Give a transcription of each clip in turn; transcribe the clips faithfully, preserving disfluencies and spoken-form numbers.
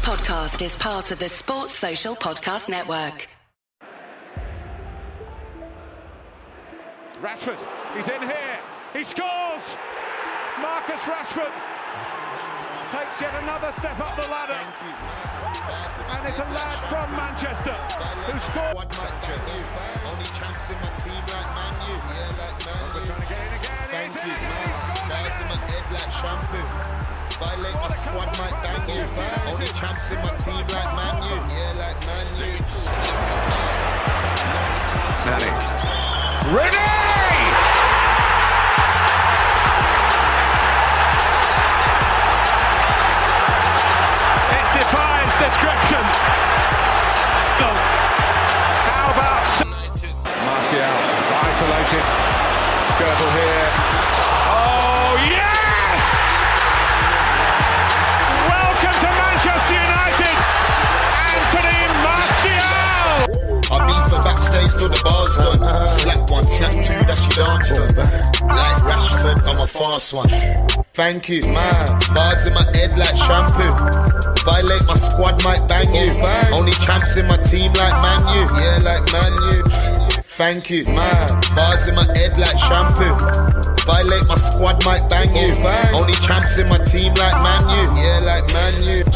podcast is part of the Sports Social Podcast Network. Rashford, he's in here, he scores! Marcus Rashford takes yet another step up the ladder. And it's a lad from Manchester who scored. Only chance in my team like Man U. Yeah, like Man U. We're trying to get in again. Thank you, man. Bars in my head like shampoo. Violate my squad, might bang you. Only chance in my team like Man U. Yeah, like Man U. Nani. Ready! Defies description. Oh. How about Martial is isolated. Skirtle here. Oh yes! Welcome to Manchester United, Anthony Martial. I beat for backstage till the bar's done. Slap one, slap two, that she danced on. Like Rashford, I'm a fast one. Thank you, man. Bars in my head like shampoo. Violate my squad, might bang you. Bang. Only champs in my team like Man U. Yeah, like Man U. Thank you, man. Bars in my head like shampoo. Violate my squad, might bang you. Bang. Only champs in my team like Man U. Yeah, like Man U.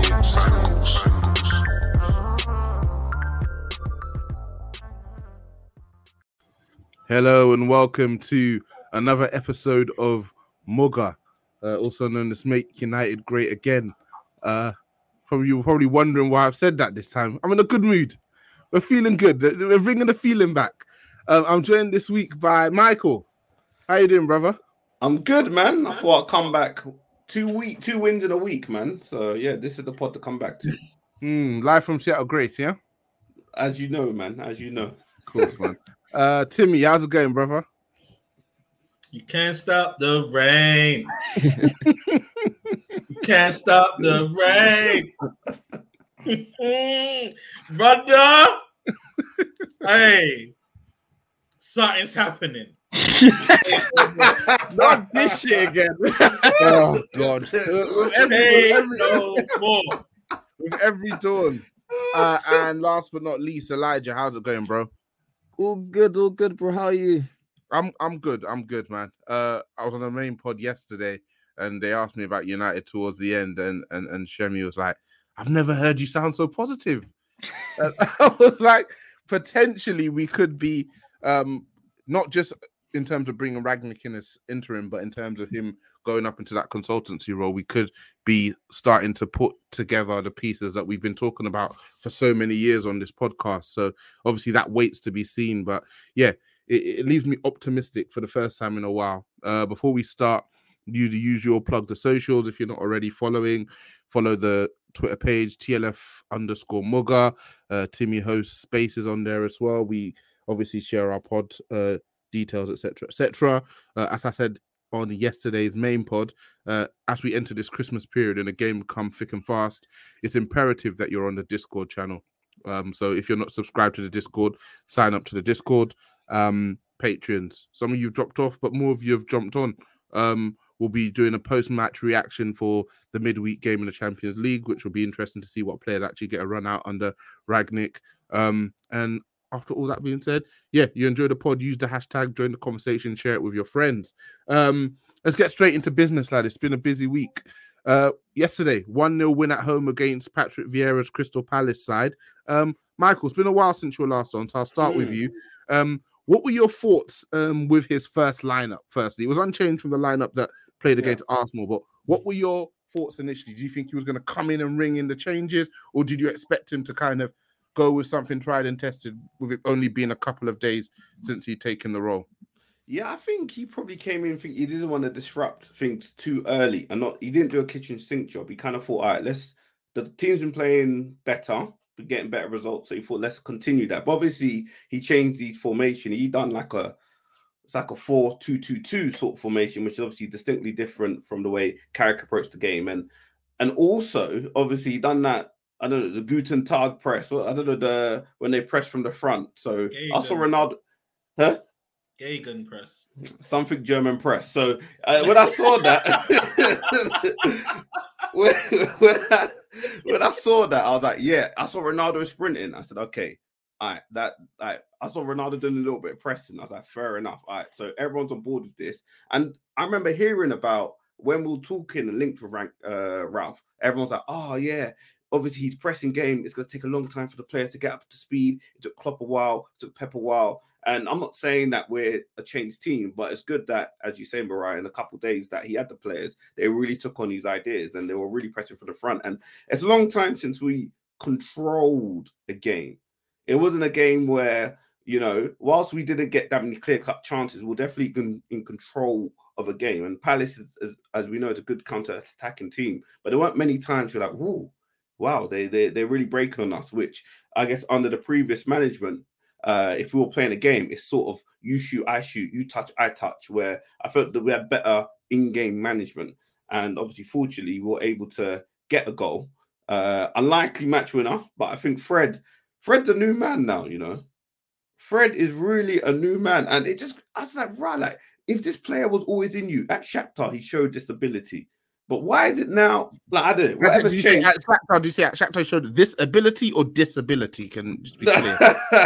Hello and welcome to another episode of Mugger, uh, also known as Make United Great Again. Uh, Probably you were probably wondering why I've said that this time. I'm in a good mood. We're feeling good. We're bringing the feeling back. Um, I'm joined this week by Michael. How you doing, brother? I'm good, man. I thought I'd come back two week, two wins in a week, man. So yeah, this is the pod to come back to. Mm, live from Seattle Grace, yeah. As you know, man. As you know. Of course, man. Uh, Timmy, how's it going, brother? You can't stop the rain. You can't stop the rain. Brother. Hey. Something's happening. Not this shit again. Oh, God. With every, Hey, every, no more. with every dawn. Uh, and last but not least, Elijah, how's it going, bro? All good, all good, bro. How are you? I'm I'm good. I'm good, man. Uh, I was on the main pod yesterday, and they asked me about United towards the end, and and and Shemi was like, "I've never heard you sound so positive." And I was like, potentially we could be, um, not just in terms of bringing Ragnick in as interim, but in terms of him going up into that consultancy role, we could be starting to put together the pieces that we've been talking about for so many years on this podcast. So obviously that waits to be seen, but yeah. It, it leaves me optimistic for the first time in a while. Uh, before we start, you the usual plug the socials. If you're not already following, follow the Twitter page, T L F underscore Mugger. Uh, Timmy hosts spaces on there as well. We obviously share our pod uh, details, et cetera, et cetera. Uh, as I said on yesterday's main pod, uh, as we enter this Christmas period and the game come thick and fast, it's imperative that you're on the Discord channel. Um, so if you're not subscribed to the Discord, sign up to the Discord. Um, Patreons. Some of you have dropped off, but more of you have jumped on. Um, we'll be doing a post-match reaction for the midweek game in the Champions League, which will be interesting to see what players actually get a run out under Ragnick. Um, and after all that being said, yeah, you enjoy the pod, use the hashtag, join the conversation, share it with your friends. Um, let's get straight into business, lad. It's been a busy week. Uh, yesterday, one nil win at home against Patrick Vieira's Crystal Palace side. Um, Michael, it's been a while since you were last on, so I'll start mm. with you. Um, What were your thoughts um, with his first lineup? Firstly, it was unchanged from the lineup that played against yeah. Arsenal. But what were your thoughts initially? Do you think he was going to come in and ring in the changes, or did you expect him to kind of go with something tried and tested, with it only being a couple of days since he'd taken the role? Yeah, I think he probably came in thinking he didn't want to disrupt things too early, and not he didn't do a kitchen sink job. He kind of thought, all right, let's. The team's been playing better. Getting better results, so he thought let's continue that. But obviously he changed the formation. He done like a it's like a four two two two sort of formation, which is obviously distinctly different from the way Carrick approached the game. And and also obviously he done that, I don't know, the Guten Tag press. I don't know, the when they press from the front. So Gegen. I saw Ronaldo, huh? Gegen press. Something German press. So uh, when I saw that, when, when, I, when I saw that, I was like, yeah, I saw Ronaldo sprinting. I said, okay, all right, that like I saw Ronaldo doing a little bit of pressing. I was like, fair enough. All right, so everyone's on board with this. And I remember hearing about when we were talking and linked with rank, uh, Ralph, everyone's like, oh yeah, obviously he's pressing game. It's going to take a long time for the players to get up to speed. It took Klopp a while, it took Pep a while. And I'm not saying that we're a changed team, but it's good that, as you say, Mariah, in a couple of days that he had the players, they really took on these ideas and they were really pressing for the front. And it's a long time since we controlled a game. It wasn't a game where, you know, whilst we didn't get that many clear-cut chances, we're definitely in, in control of a game. And Palace, is, is, as we know, is a good counter-attacking team. But there weren't many times you're like, whoa, wow, they, they, they're really breaking on us, which I guess under the previous management, Uh, if we were playing a game, it's sort of you shoot, I shoot, you touch, I touch, where I felt that we had better in-game management. And obviously, fortunately, we were able to get a goal. Uh, unlikely match winner, but I think Fred, Fred's a new man now, you know. Fred is really a new man. And it just, I was like, right, like, if this player was always in you, at Shakhtar, he showed this ability. But why is it now? Like, I don't know. Whatever's do you changed. say at Shakhtar, do you say at Shakhtar showed this ability or disability? Can just be clear.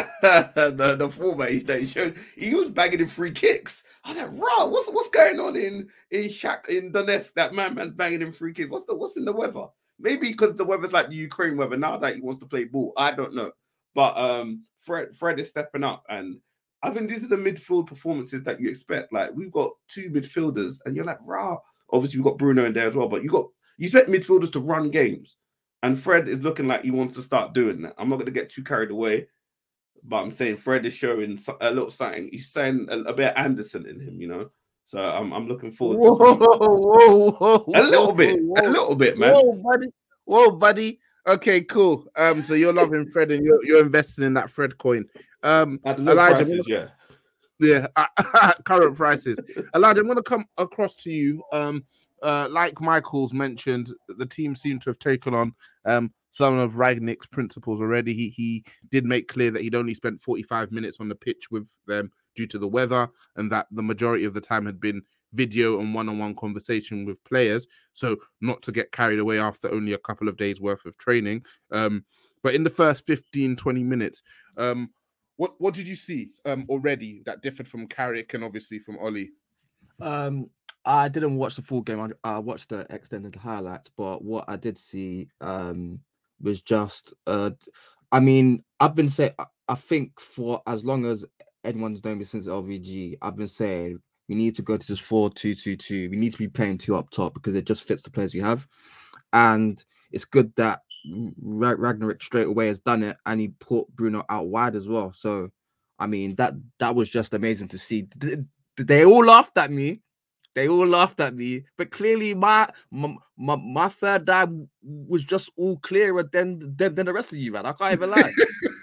the, the format he, he showed, he was bagging in free kicks. I was like, "Wow, what's what's going on in in Shak in Donetsk? That man man's banging in free kicks. What's the what's in the weather? Maybe because the weather's like the Ukraine weather now that he wants to play ball. I don't know, but um, Fred Fred is stepping up, and I think these are the midfield performances that you expect. Like we've got two midfielders, and you're like, "Wow." Obviously, we've got Bruno in there as well, but you got you expect midfielders to run games, and Fred is looking like he wants to start doing that. I'm not going to get too carried away, but I'm saying Fred is showing a little something. He's saying a, a bit of Anderson in him, you know. So I'm I'm looking forward whoa, to see whoa, whoa, a little whoa, bit, whoa, a little bit, man. Whoa, buddy. Whoa, buddy. Okay, cool. Um, so you're loving Fred and you're you're investing in that Fred coin. Um, At low Elijah, prices, yeah. Yeah, at current prices. Elijah, I'm going to come across to you. Um, uh, like Michael's mentioned, the team seemed to have taken on um, some of Rangnick's principles already. He he did make clear that he'd only spent forty-five minutes on the pitch with them due to the weather, and that the majority of the time had been video and one-on-one conversation with players. So not to get carried away after only a couple of days worth of training. Um, but in the first fifteen, twenty minutes, um, What what did you see um, already that differed from Carrick and obviously from Ollie? Um, I didn't watch the full game. I, I watched the extended highlights, but what I did see um, was just, uh, I mean, I've been saying, I think for as long as anyone's known me since L V G, I've been saying we need to go to this four two two two. We need to be playing two up top because it just fits the players we have. And it's good that Ragnarik straight away has done it, and he put Bruno out wide as well. So, I mean, that that was just amazing to see. They all laughed at me. They all laughed at me, but clearly my my, my, my third eye was just all clearer than, than than the rest of you, man. I can't even lie.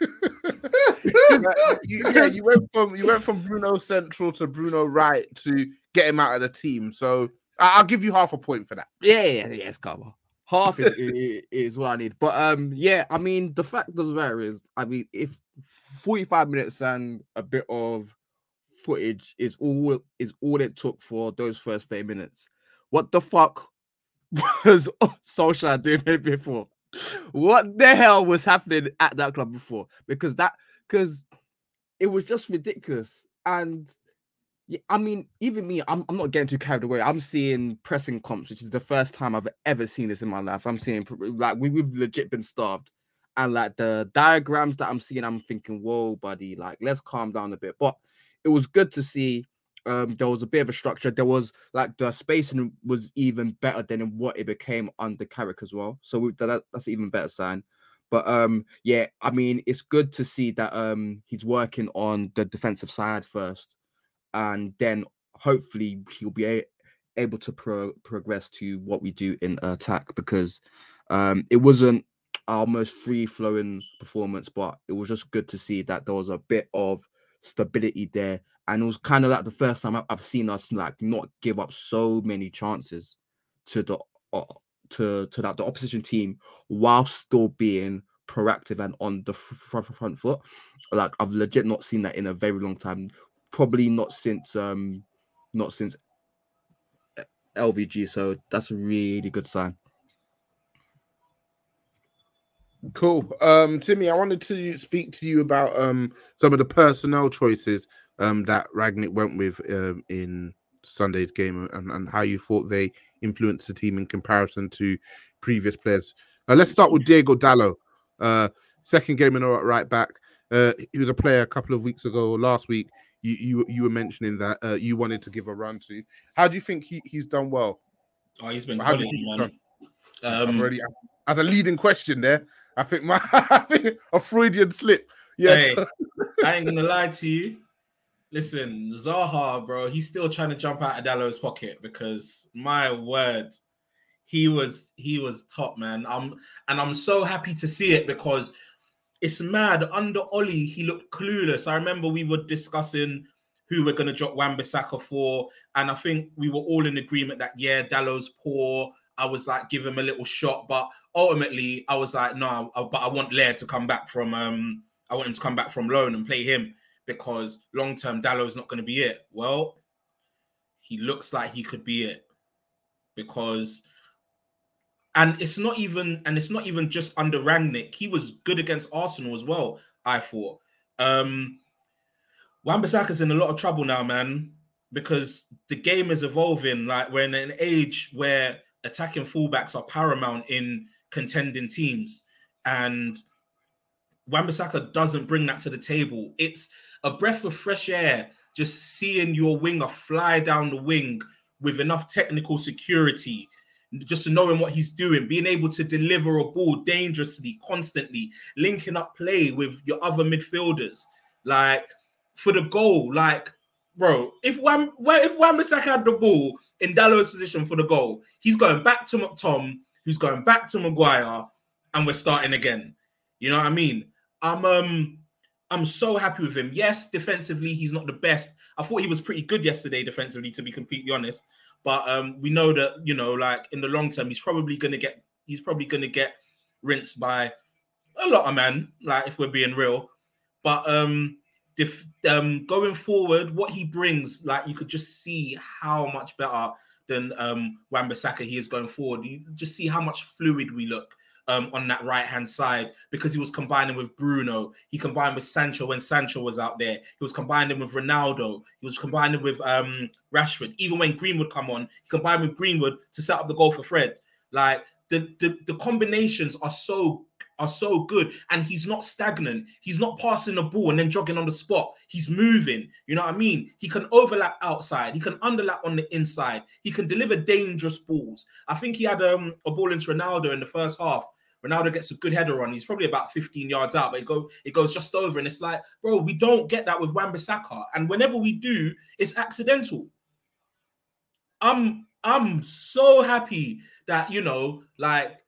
you, yeah, you went from you went from Bruno central to Bruno right to get him out of the team. So I'll give you half a point for that. Yeah, yeah, yeah, it's cover. Half is, is, is what I need. But um, yeah, I mean, the fact of the matter is, I mean, if forty-five minutes and a bit of footage is all is all it took for those first thirty minutes, what the fuck was Solskjaer doing before? What the hell was happening at that club before? Because that, because it was just ridiculous. And yeah, I mean, even me, I'm, I'm not getting too carried away. I'm seeing pressing comps, which is the first time I've ever seen this in my life. I'm seeing, like, we, we've legit been starved. And, like, the diagrams that I'm seeing, I'm thinking, whoa, buddy, like, let's calm down a bit. But it was good to see um, there was a bit of a structure. There was, like, the spacing was even better than what it became under Carrick as well. So we, that, that's an even better sign. But, um, yeah, I mean, it's good to see that um, he's working on the defensive side first. And then hopefully he'll be a- able to pro- progress to what we do in attack, because um, it wasn't our most free-flowing performance, but it was just good to see that there was a bit of stability there. And it was kind of like the first time I've seen us like not give up so many chances to the uh, to to that the opposition team while still being proactive and on the front, front foot. Like, I've legit not seen that in a very long time. Probably not since um not since L V G, so that's a really good sign. Cool. Um, Timmy, I wanted to speak to you about um some of the personnel choices um that Rangnick went with um in Sunday's game and, and how you thought they influenced the team in comparison to previous players. Uh, let's start with Diego Dallo. Uh, second game in a row at right back. Uh, he was a player a couple of weeks ago, last week. You you you were mentioning that uh, you wanted to give a run to. How do you think he, he's done well? Oh, he's been How do you quality, think he's man. done? I've Um, already, as a leading question there, I think my I think a Freudian slip. Yeah, Hey, I ain't gonna lie to you. Listen, Zaha, bro, he's still trying to jump out of Dallo's pocket because my word, he was he was top, man. Um, and I'm so happy to see it because it's mad. Under Oli, he looked clueless. I remember we were discussing who we're gonna drop Wan-Bissaka for, and I think we were all in agreement that yeah, Dallo's poor. I was like, give him a little shot, but ultimately, I was like, no, I, but I want Laird to come back from um, I want him to come back from loan and play him because long term Dallo's not going to be it. Well, he looks like he could be it because, and it's not even, and it's not even just under Rangnick. He was good against Arsenal as well. I thought. Um, Wan-Bissaka's in a lot of trouble now, man, because the game is evolving. Like we're in an age where attacking fullbacks are paramount in contending teams, and Wan-Bissaka doesn't bring that to the table. It's a breath of fresh air just seeing your winger fly down the wing with enough technical security, just knowing what he's doing, being able to deliver a ball dangerously, constantly, linking up play with your other midfielders. Like for the goal, like bro, if Wan if Wan-Bissaka had the ball in Dalot's position for the goal, he's going back to McTom, who's going back to Maguire, and we're starting again. You know what I mean? I'm um I'm so happy with him. Yes, defensively, he's not the best. I thought he was pretty good yesterday defensively, to be completely honest. But um, we know that, you know, like in the long term, he's probably gonna get he's probably gonna get rinsed by a lot of men, like if we're being real. But um If, um, going forward, what he brings, like you could just see how much better than um, Wan-Bissaka he is going forward. You just see how much fluid we look um, on that right-hand side because he was combining with Bruno. He combined with Sancho when Sancho was out there. He was combining with Ronaldo. He was combining with um, Rashford. Even when Greenwood come on, he combined with Greenwood to set up the goal for Fred. Like the, the, the combinations are so are so good, and he's not stagnant. He's not passing the ball and then jogging on the spot. He's moving. You know what I mean? He can overlap outside. He can underlap on the inside. He can deliver dangerous balls. I think he had um, a ball into Ronaldo in the first half. Ronaldo gets a good header on. He's probably about fifteen yards out, but it, go, it goes just over. And it's like, bro, we don't get that with Wan-Bissaka. And whenever we do, it's accidental. I'm, I'm so happy that, you know, like,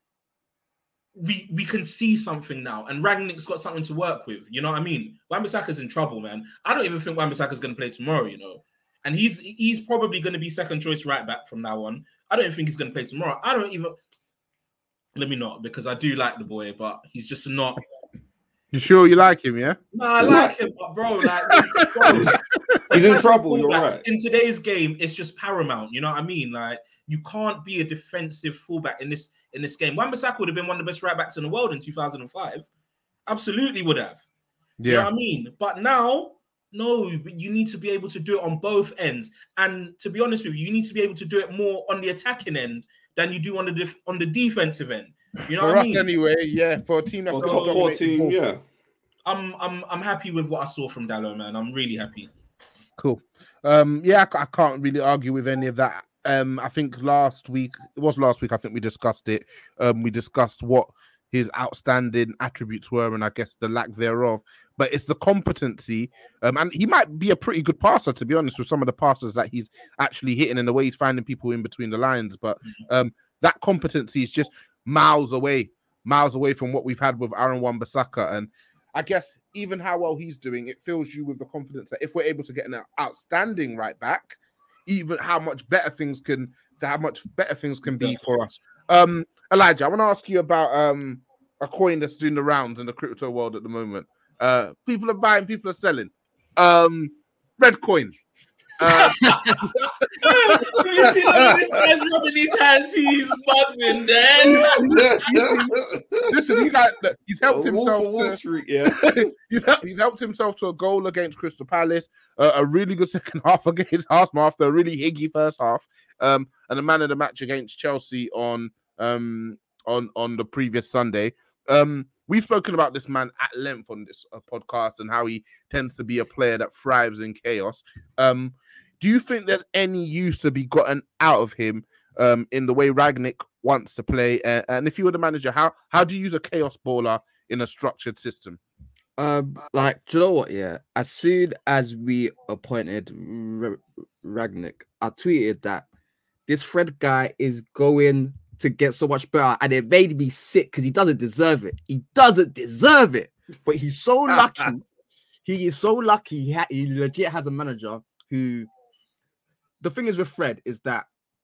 we we can see something now, and Rangnick's got something to work with. You know what I mean? Wan-Bissaka's in trouble, man. I don't even think Wan-Bissaka's going to play tomorrow, you know. And he's he's probably going to be second choice right back from now on. I don't even think he's going to play tomorrow. I don't even... Let me not, because I do like the boy, but he's just not... You sure you like him, yeah? No, I like him, but bro, like... bro, he's in trouble, you're right. In today's game, it's just paramount, you know what I mean? Like, you can't be a defensive fullback in this in this game. Wan-Bissaka would have been one of the best right backs in the world in two thousand five. Absolutely would have. Yeah. You know what I mean? But now, no, you need to be able to do it on both ends. And to be honest with you, you need to be able to do it more on the attacking end than you do on the def- on the defensive end. You know for what I us mean? anyway, yeah. For a team that's well, top four team, yeah. I'm I'm I'm happy with what I saw from Dalot, man. I'm really happy. Cool. Um, yeah, I, I can't really argue with any of that. Um, I think last week, it was last week, I think we discussed it. Um, we discussed what his outstanding attributes were and I guess the lack thereof. But it's the competency. Um, and he might be a pretty good passer, to be honest, with some of the passes that he's actually hitting and the way he's finding people in between the lines. But um, that competency is just miles away, miles away from what we've had with Aaron Wan-Bissaka. And I guess even how well he's doing, it fills you with the confidence that if we're able to get an outstanding right back, even how much better things can, how much better things can be for us. Um, Elijah, I want to ask you about um a coin that's doing the rounds in the crypto world at the moment. Uh, people are buying, people are selling. Um, red coin. Uh, you see, this guy's rubbing his hands, he's buzzing. Then listen, he like he's helped A wolf himself of Wall to Street, yeah. he's, helped, he's helped himself to a goal against Crystal Palace, uh, a really good second half against Arsenal after a really higgy first half, um, and a man of the match against Chelsea on um on on the previous Sunday. Um, we've spoken about this man at length on this uh, podcast and how he tends to be a player that thrives in chaos. Um, do you think there's any use to be gotten out of him um, in the way Rangnick wants to play? Uh, and if you were the manager, how how do you use a chaos baller in a structured system? Um, like, do you know what? Yeah, as soon as we appointed R- Rangnick, I tweeted that this Fred guy is going to get so much better, and it made me sick because he doesn't deserve it. He doesn't deserve it, but he's so lucky. He is so lucky. He, ha- he legit has a manager who. The thing is with Fred is that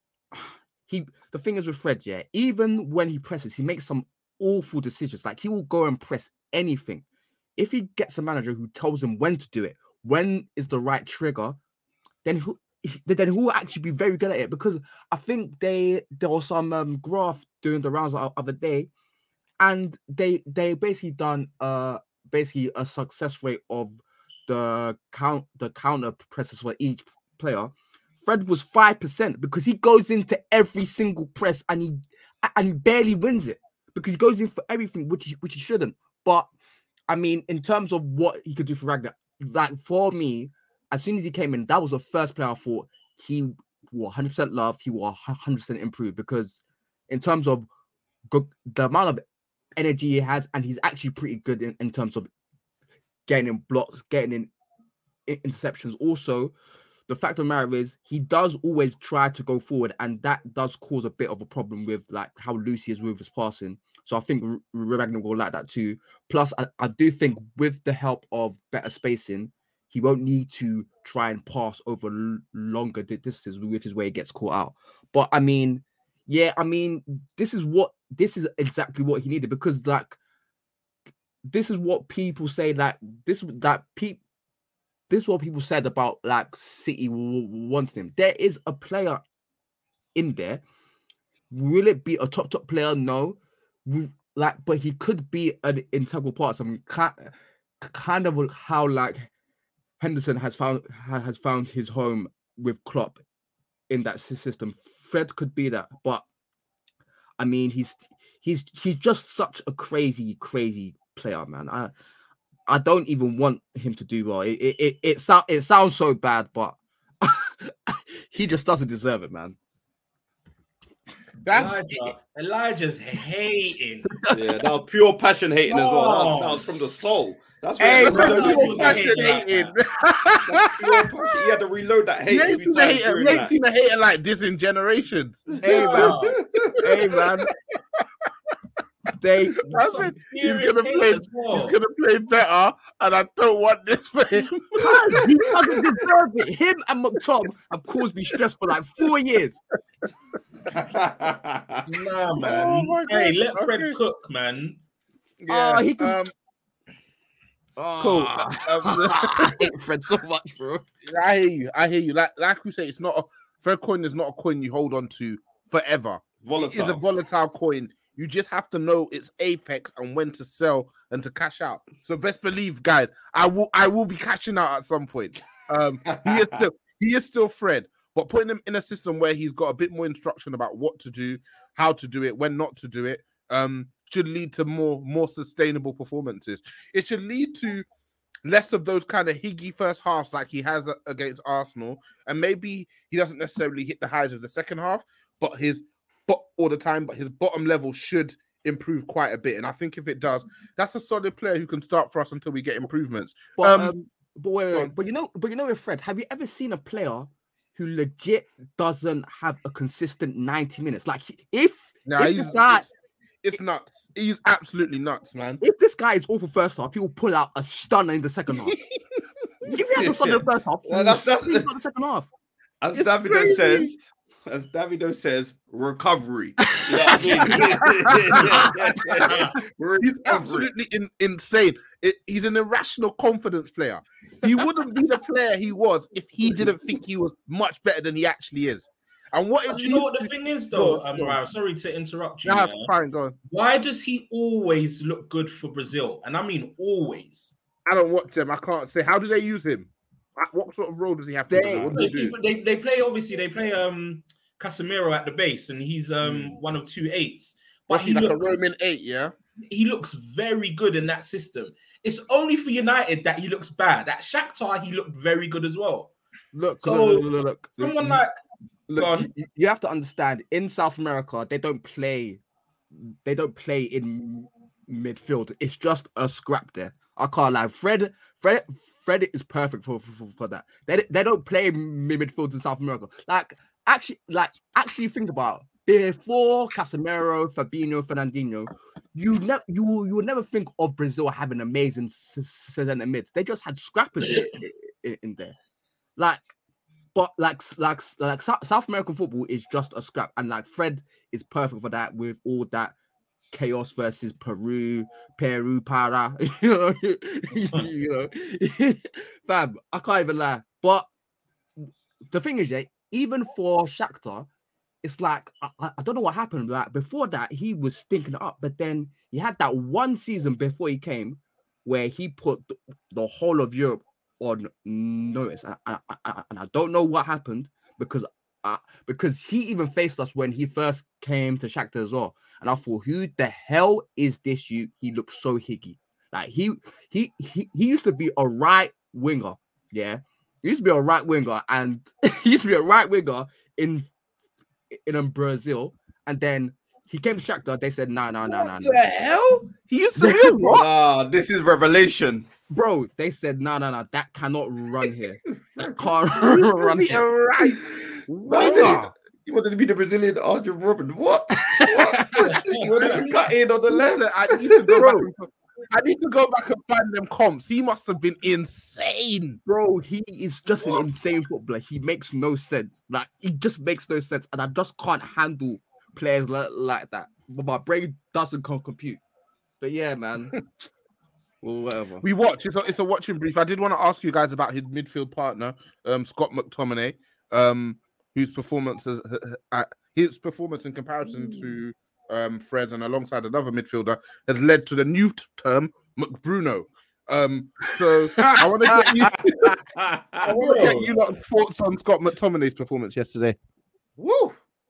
he. The thing is with Fred, yeah. Even when he presses, he makes some awful decisions. Like he will go and press anything. If he gets a manager who tells him when to do it, when is the right trigger, then who. Then who will actually be very good at it? Because I think they there was some um, graph doing the rounds the other day, and they they basically done uh basically a success rate of the count the counter presses for each player. Fred was five percent because he goes into every single press and he and barely wins it because he goes in for everything, which he, which he shouldn't. But I mean, in terms of what he could do for Ragnar, like for me. As soon as he came in, that was the first player I thought he will one hundred percent love, he will one hundred percent improve because in terms of good, the amount of energy he has, and he's actually pretty good in, in terms of getting in blocks, getting in, in interceptions. Also, the fact of the matter is he does always try to go forward, and that does cause a bit of a problem with like how loose he is with his passing. So I think R- Ragnar will like that too. Plus, I, I do think with the help of better spacing, he won't need to try and pass over l- longer distances, which is where he gets caught out. But I mean, yeah, I mean, this is what this is exactly what he needed because, like, this is what people say. Like, this that people, this is what people said about like City w- wanting him. There is a player in there. Will it be a top top player? No, we, like, but he could be an integral part. Some kind, kind of how like. Henderson has found has found his home with Klopp in that system. Fred could be that, but I mean, he's he's he's just such a crazy, crazy player, man. I I don't even want him to do well. It it it, it, so, it sounds so bad, but he just doesn't deserve it, man. That's Elijah. Elijah's hating. Yeah, that was pure passion hating oh. as well. That was, that was from the soul. That's hey, that's pure passion hating. hating. That's pure passion. He had to reload that hate. We ain't seen a hater, we ain't seen a hater like this in generations. Hey man, hey man. They, he's gonna play. Well. He's gonna play better, and I don't want this for him. He doesn't deserve it. Him and McTom have caused me stress for like four years. Nah, man. Oh hey, let okay. Fred cook, man. Yeah, oh, he can. Um, oh, cool. I hate Fred so much, bro. I hear you. I hear you. Like, like we say, it's not a Fred coin is not a coin you hold on to forever. Volatile. It is a volatile coin. You just have to know its apex and when to sell and to cash out. So best believe, guys, I will I will be cashing out at some point. Um, he is still he is still Fred, but putting him in a system where he's got a bit more instruction about what to do, how to do it, when not to do it, um, should lead to more more sustainable performances. It should lead to less of those kind of higgy first halves like he has against Arsenal, and maybe he doesn't necessarily hit the highs of the second half, but his but all the time, but his bottom level should improve quite a bit. And I think if it does, that's a solid player who can start for us until we get improvements. But, um, um, but, wait, wait, wait. but you know, but you know, with Fred, have you ever seen a player who legit doesn't have a consistent ninety minutes? Like if, nah, if he's, this guy, it's, it's nuts. He's absolutely nuts, man. If this guy is awful first half, he will pull out a stunner in the second half. If he has a stunner in the first half, yeah, that's, that's the second half. As it's Davido crazy. says. As Davido says, recovery. Yeah, I mean, he's absolutely in, insane. It, he's an irrational confidence player. He wouldn't be the player he was if he didn't think he was much better than he actually is. And what But it you know leads what the to- thing is, though, Go on, um, go on. Rao, sorry to interrupt you. Nah, yeah. fine, go on. Why does he always look good for Brazil? And I mean always. I don't watch them. I can't say. How do they use him? What sort of role does he have to They- play? What does They, he do? they, they play, obviously, they play um Casemiro at the base, and he's um one of two eights. But What's he, he like a looks, Roman eight, yeah? he looks very good in that system. It's only for United that he looks bad. At Shakhtar, he looked very good as well. Look, So, look, look, look, look. Someone You- like Look, Go on. you, you- you have to understand. In South America, they don't play. They don't play in midfield. It's just a scrap there. I can't lie. Fred, Fred, Fred is perfect for for, for that. They they don't play mid- midfield in South America. Like actually, like actually think about it. Before Casemiro, Fabinho, Fernandinho, you never you you would never think of Brazil having amazing s- s- centre mids. They just had scrappers in, in, in there. Like. But like like like South American football is just a scrap, and like Fred is perfect for that with all that chaos versus Peru, Peru para, you know, you know, fam. I can't even lie. But the thing is, yeah, even for Shakhtar, it's like I, I don't know what happened. Like before that, he was stinking it up, but then he had that one season before he came where he put the, the whole of Europe on notice, and I, I, I, and I don't know what happened because uh, because he even faced us when he first came to Shakhtar as well, and I thought, who the hell is this? You, he looks so higgy. Like he he he he used to be a right winger, yeah. He used to be a right winger, and he used to be a right winger in in um, Brazil, and then he came to Shakhtar. They said, no, no, no, no, What no. the hell? He used to be a what? Ah, this is revelation. Bro, they said, no, no, no, that cannot run here. That can't run Be a here. right winger. You wanted to be the Brazilian Arjen Robben. What? What? You wanted to cut in on the left. Listen, I need to go back. And, I need to go back and find them comps. He must have been insane. Bro, he is just an insane footballer. He makes no sense. Like, he just makes no sense. And I just can't handle players like, like that. But my brain doesn't com- compute. But yeah, man. Well, whatever. We watch. It's a, it's a watching brief. I did want to ask you guys about his midfield partner, um, Scott McTominay, um, whose performance has, uh, his performance in comparison to um, Fred and alongside another midfielder has led to the new t- term McBruno. Um, so I want to get you. I want to get you lot thoughts on Scott McTominay's performance yesterday. Woo!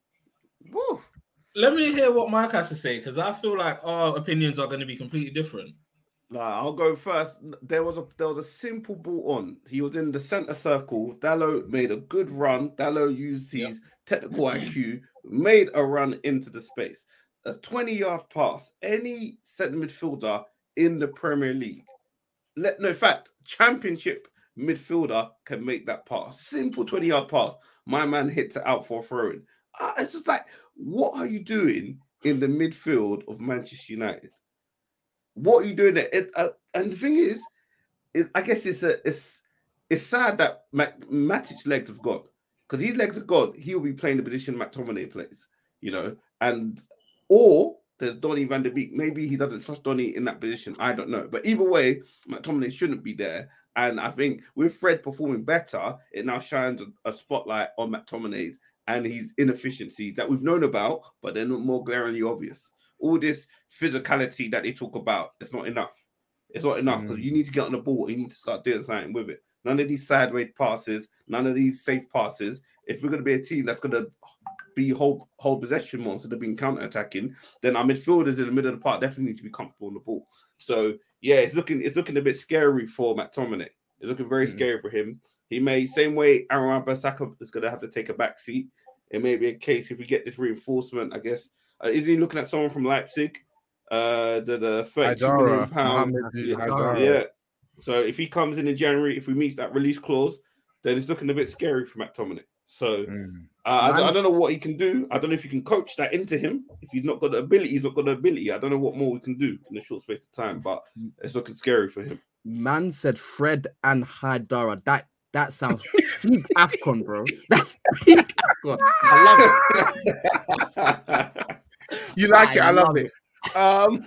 Woo! Let me hear what Mike has to say, because I feel like our opinions are going to be completely different. Nah, I'll go first. There was a there was a simple ball on. He was in the center circle. Dalot made a good run. Dalot used his Yep. technical I Q, made a run into the space. A twenty-yard pass. Any centre midfielder in the Premier League, let no in fact, championship midfielder can make that pass. Simple twenty-yard pass. My man hits it out for a throw-in. Uh, it's just like, what are you doing in the midfield of Manchester United? What are you doing there? It, uh, and the thing is, it, I guess it's a it's it's sad that Mac, Matic's legs have gone, because his legs have gone. He'll be playing the position McTominay plays, you know, and or there's Donny van der Beek. Maybe he doesn't trust Donny in that position. I don't know, but either way, McTominay shouldn't be there. And I think with Fred performing better, it now shines a, a spotlight on McTominay's and his inefficiencies that we've known about, but they're not more glaringly obvious. All this physicality that they talk about, it's not enough. It's not enough because Mm. you need to get on the ball. You need to start doing something with it. None of these sideways passes, none of these safe passes. If we're going to be a team that's going to be hold, hold possession more instead of being counter-attacking, then our midfielders in the middle of the park definitely need to be comfortable on the ball. So, yeah, it's looking it's looking a bit scary for McTominay. It's looking very Mm. scary for him. He may, same way Aaron Wan-Bissaka is going to have to take a back seat. It may be a case if we get this reinforcement, I guess. Uh, is he looking at someone from Leipzig? Uh, the, the thirty-two million Haidara, pound. Mohamed Yeah, Haidara. yeah. So if he comes in in January, if we meet that release clause, then it's looking a bit scary for McTominay. So Mm. uh, I, I don't know what he can do. I don't know if you can coach that into him. If he's not got the ability, he's not got the ability. I don't know what more we can do in a short space of time, but it's looking scary for him. Man said Fred and Haidara. That that sounds peak AFCON, bro. That's peak AFCON. I love it. You like it? I love love it. Um,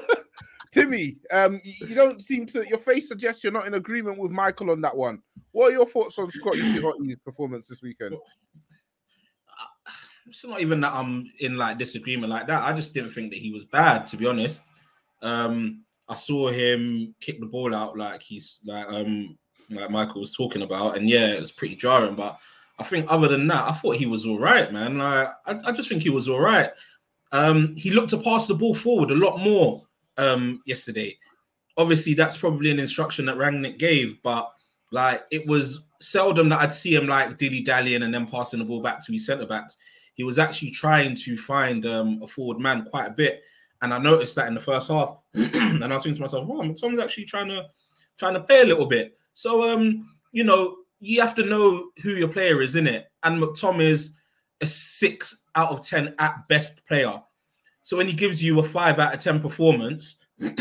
Timmy, um, you you don't seem to. Your face suggests you're not in agreement with Michael on that one. What are your thoughts on Scotty Hotty's performance this weekend? it's not even that I'm in like disagreement like that. I just didn't think that he was bad, to be honest. Um, I saw him kick the ball out like he's like um like Michael was talking about, and yeah, it was pretty jarring. But I think other than that, I thought he was all right, man. Like, I, I just think he was all right. Um, he looked to pass the ball forward a lot more um yesterday. Obviously, that's probably an instruction that Rangnick gave, but like it was seldom that I'd see him like dilly-dallying and then passing the ball back to his centre-backs. He was actually trying to find um, a forward man quite a bit. And I noticed that in the first half. And I was thinking to myself, oh, McTominay's actually trying to trying to play a little bit. So, um, you know, you have to know who your player is, innit? And McTominay's a six out of ten at best player. So when he gives you a five out of ten performance,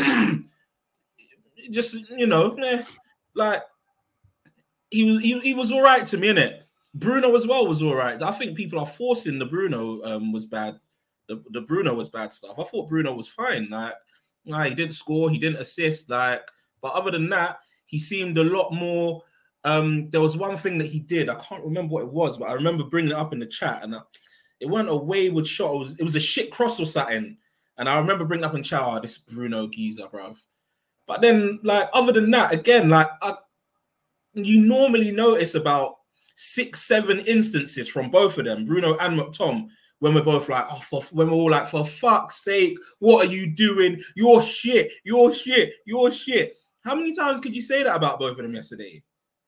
just, you know, eh, like, he was he, he was all right to me, innit? Bruno as well was all right. I think people are forcing the Bruno um, was bad. The, the Bruno was bad stuff. I thought Bruno was fine. Like, like, he didn't score, he didn't assist. Like, but other than that, he seemed a lot more. Um, there was one thing that he did. I can't remember what it was, but I remember bringing it up in the chat, and I, it wasn't a wayward shot. It was it was a shit cross or something. And I remember bringing up in chat, oh, this Bruno geezer, bruv. But then, like, other than that, again, like, I, you normally notice about six, seven instances from both of them, Bruno and McTom, when we're both like, oh, for, when we're all like, for fuck's sake, what are you doing? You're shit, you're shit, you're shit. How many times could you say that about both of them yesterday?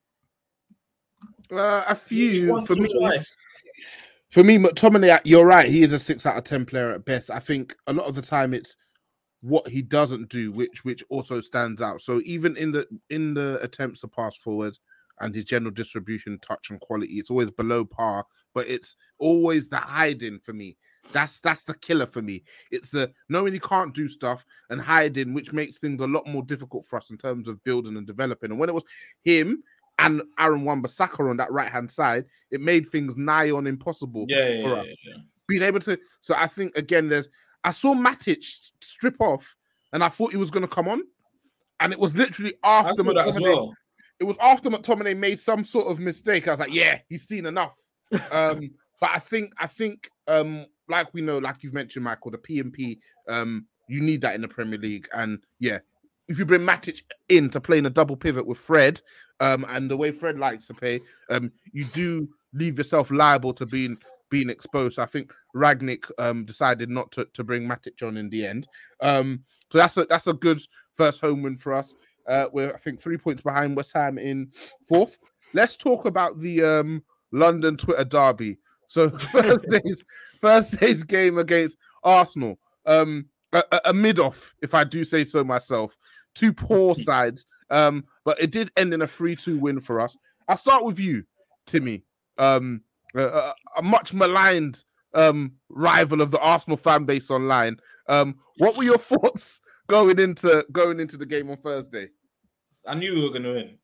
Uh, a few. Once for or me, twice. For me, McTominay, you're right. He is a six out of ten player at best. I think a lot of the time it's what he doesn't do, which which also stands out. So even in the in the attempts to pass forward and his general distribution, touch and quality, it's always below par. But it's always the hiding for me. That's that's the killer for me. It's the knowing he can't do stuff and hiding, which makes things a lot more difficult for us in terms of building and developing. And when it was him and Aaron Wan-Bissaka on that right-hand side, it made things nigh on impossible yeah, for yeah, us. yeah, yeah. Being able to, so I think again, there's I saw Matic strip off, and I thought he was going to come on, and it was literally after McTominay. Well. It was after McTominay made some sort of mistake. I was like, yeah, he's seen enough. um, but I think, I think, um, like we know, like you've mentioned, Michael, the P and P, um, you need that in the Premier League, and yeah, if you bring Matic in to play in a double pivot with Fred, um, and the way Fred likes to play, um, you do leave yourself liable to being being exposed. I think Rangnick um decided not to, to bring Matic on in the end. Um, so that's a that's a good first home win for us. Uh, we're I think three points behind West Ham in fourth. Let's talk about the um London Twitter derby. So Thursday's Thursday's game against Arsenal. Um, a, a mid-off, if I do say so myself. Two poor sides. Um, but it did end in a three two win for us. I'll start with you, Timmy. Um, a, a much maligned um rival of the Arsenal fan base online. Um, what were your thoughts going into going into the game on Thursday? I knew we were gonna win.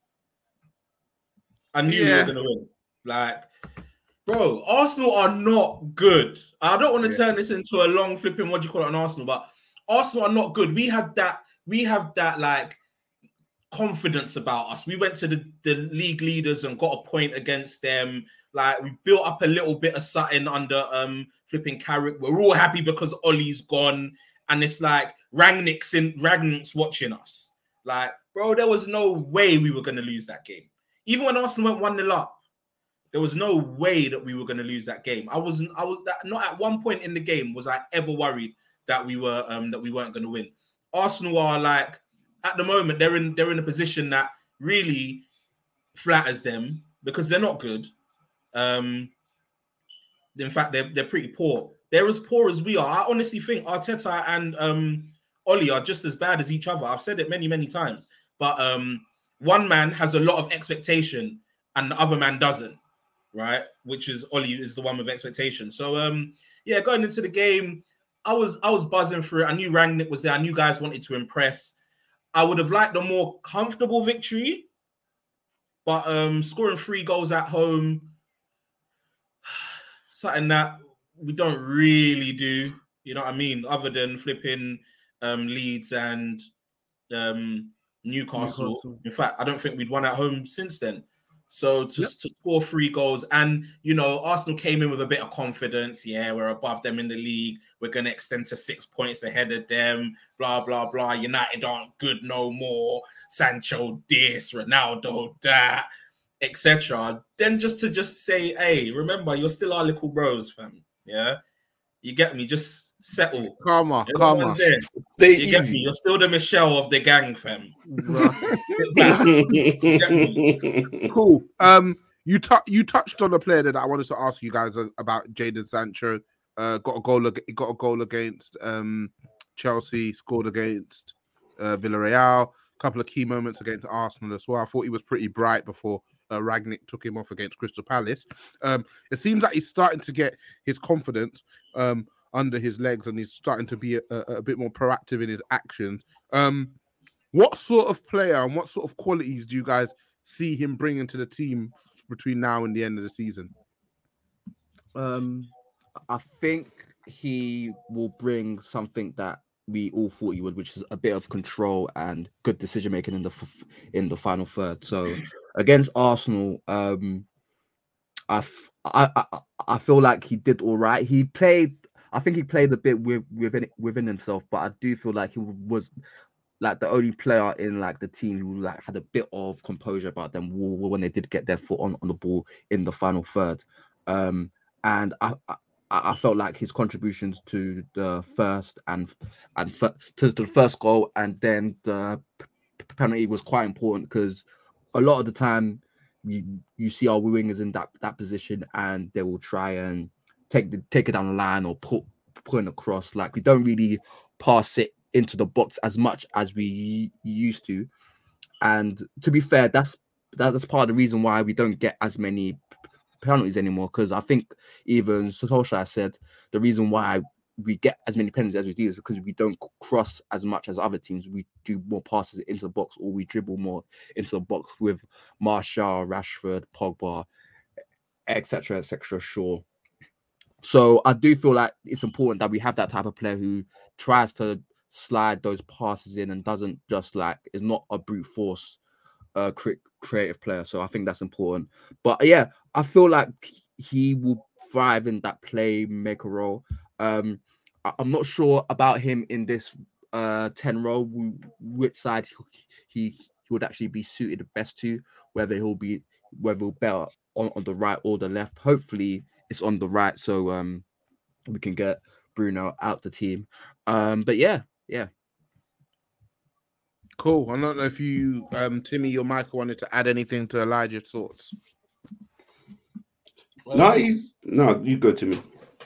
I knew Yeah. we were gonna win. Like, bro, Arsenal are not good. I don't want to yeah. turn this into a long flipping, what do you call it, on Arsenal, but Arsenal are not good. We have that, we have that like confidence about us. We went to the, the league leaders and got a point against them. Like, we built up a little bit of something under um flipping Carrick. We're all happy because Ollie's gone, and it's like Rangnick's in Rangnick's watching us. Like, bro, there was no way we were gonna lose that game. Even when Arsenal went one nil up, there was no way that we were gonna lose that game. I wasn't. I was that, not at one point in the game was I ever worried that we were um that we weren't gonna win. Arsenal are like, at the moment, they're in they're in a position that really flatters them because they're not good. Um, in fact, they're they're pretty poor. They're as poor as we are. I honestly think Arteta and um, Ollie are just as bad as each other. I've said it many, many times. But um, one man has a lot of expectation and the other man doesn't, right? Which is Ollie is the one with expectation. So um, yeah, going into the game, I was I was buzzing through it. I knew Rangnick was there. I knew guys wanted to impress. I would have liked a more comfortable victory, but um, scoring three goals at home, something that we don't really do, you know what I mean? Other than flipping um, Leeds and um, Newcastle. Newcastle. In fact, I don't think we'd won at home since then. So to, Yep. to score three goals, and you know, Arsenal came in with a bit of confidence. Yeah, we're above them in the league. We're going to extend to six points ahead of them. Blah blah blah. United aren't good no more. Sancho this, Ronaldo that, et cetera. Then just to just say, hey, remember, you're still our little bros, fam. Yeah, you get me. Just settle. Karma, Everyone's karma. there. Stay You get me. easy. You're still the Michelle of the gang, fam. Cool. Um, you tou- you touched on a player that I wanted to ask you guys about, Jadon Sancho. Uh, got a goal. Ag- got a goal against um Chelsea. Scored against uh, Villarreal. A couple of key moments against Arsenal as well. I thought he was pretty bright before uh, Rangnick took him off against Crystal Palace. Um, it seems like he's starting to get his confidence um under his legs, and he's starting to be a, a, a bit more proactive in his actions. Um, what sort of player and what sort of qualities do you guys see him bringing to the team between now and the end of the season? Um, I think he will bring something that we all thought he would, which is a bit of control and good decision making in the f- in the final third. So against Arsenal, um, I, f- I, I I feel like he did all right. He played. I think he played a bit with, within within himself, but I do feel like he was like the only player in like the team who like had a bit of composure about them when they did get their foot on, on the ball in the final third. Um, and I, I I felt like his contributions to the first and and f- to, to the first goal and then the p- penalty was quite important, because a lot of the time you you see our wingers in that that position and they will try and take the take it down the line or put put it across. Like, we don't really pass it into the box as much as we used to. And to be fair, that's that's part of the reason why we don't get as many penalties anymore, because I think even Solskjaer said the reason why we get as many penalties as we do is because we don't cross as much as other teams. We do more passes into the box, or we dribble more into the box with Martial, Rashford, Pogba, et cetera, et cetera. Sure. So I do feel like it's important that we have that type of player who tries to slide those passes in and doesn't just like is not a brute force uh cre- creative player. So I think that's important. But yeah, I feel like he will thrive in that playmaker role. Um, I- I'm not sure about him in this uh ten role, which side he he would actually be suited the best to, whether he'll be whether he'll better on, on the right or the left. Hopefully it's on the right, so um we can get Bruno out the team. Um, but yeah, yeah. Cool. I don't know if you, um, Timmy or Michael, wanted to add anything to Elijah's thoughts. No, he's no. You go to me.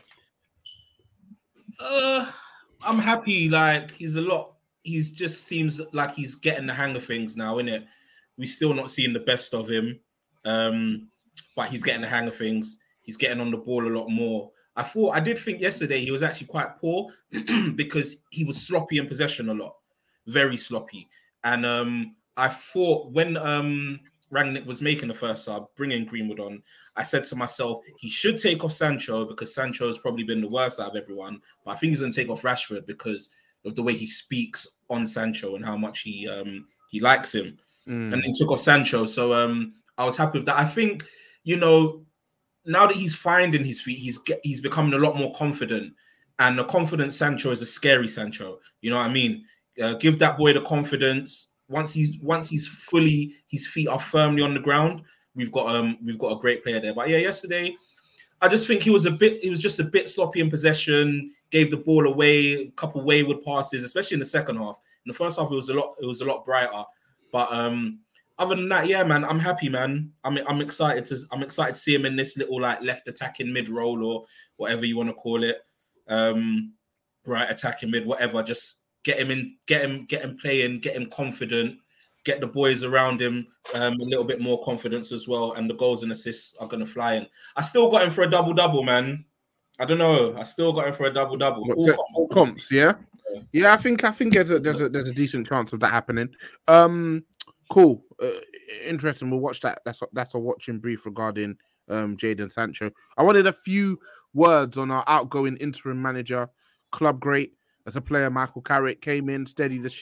Uh, I'm happy. Like, he's a lot. He's just seems like he's getting the hang of things now, innit? We're still not seeing the best of him, um, but he's getting the hang of things. He's getting on the ball a lot more. I thought I did think yesterday he was actually quite poor because he was sloppy in possession a lot, very sloppy. And um, I thought when um, Rangnick was making the first sub, bringing Greenwood on, I said to myself, he should take off Sancho because Sancho has probably been the worst out of everyone. But I think he's going to take off Rashford because of the way he speaks on Sancho and how much he um, he likes him. Mm. And he took off Sancho. So um, I was happy with that. I think, you know, now that he's finding his feet, he's he's becoming a lot more confident. And the confident Sancho is a scary Sancho. You know what I mean? Uh, give that boy the confidence. Once he's once he's fully, his feet are firmly on the ground. We've got um we've got a great player there. But yeah, yesterday, I just think he was a bit. He was just a bit sloppy in possession. Gave the ball away, a couple wayward passes, especially in the second half. In the first half, it was a lot. It was a lot brighter. But um, other than that, yeah, man, I'm happy, man. I'm I'm excited to I'm excited to see him in this little like left attacking mid role or whatever you want to call it. Um, right attacking mid, whatever. Just get him in, get him, get him playing, get him confident, get the boys around him um, a little bit more confidence as well, and the goals and assists are gonna fly in. I still got him for a double double, man. I don't know. I still got him for a double double. All comps, yeah, yeah. I think I think there's a there's a there's a decent chance of that happening. Um, cool, uh, interesting. We'll watch that. That's a, that's a watching brief regarding um Jadon Sancho. I wanted a few words on our outgoing interim manager, club great. As a player, Michael Carrick came in, steadied the ship,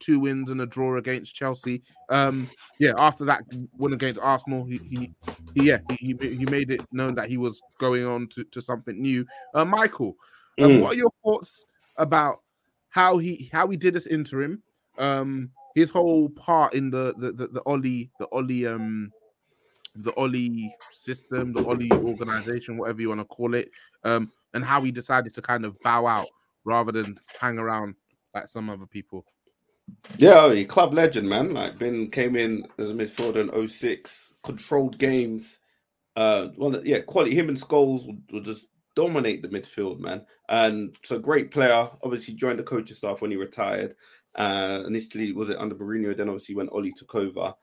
two wins and a draw against Chelsea. Um, yeah, after that win against Arsenal, he, he, he yeah, he, he made it known that he was going on to, to something new. Uh, Michael, um, Mm. what are your thoughts about how he how he did this interim? Um, his whole part in the the the, the Ollie the Ollie um the Ollie system, the Ollie organization, whatever you want to call it, um, and how he decided to kind of bow out rather than hang around like some other people. Yeah, he club legend, man. Like, been came in as a midfielder in oh six, controlled games. Uh, well, yeah, quality. Him and Scholes would, would just dominate the midfield, man. And so, great player. Obviously, joined the coaching staff when he retired. Uh, initially, was it under Mourinho? Then, obviously, when Ollie took over.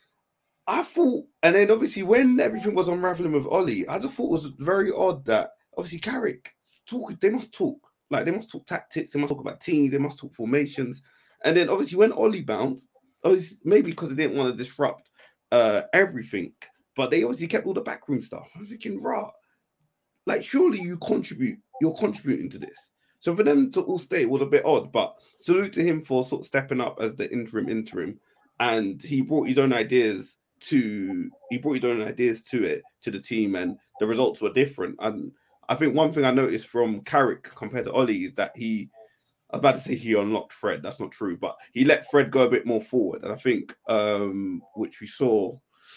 I thought, and then obviously, when everything was unraveling with Ollie, I just thought it was very odd that obviously Carrick talk. They must talk, like they must talk tactics. They must talk about teams. They must talk formations. And then obviously, when Ollie bounced, obviously maybe because they didn't want to disrupt uh, everything. But they obviously kept all the backroom stuff. I'm thinking, rah, like surely you contribute, you're contributing to this. So for them to all stay was a bit odd, but salute to him for sort of stepping up as the interim interim. And he brought his own ideas to he brought his own ideas to it, to the team, and the results were different. And I think one thing I noticed from Carrick compared to Ollie is that he I was about to say he unlocked Fred. That's not true, but he let Fred go a bit more forward. And I think, um, which we saw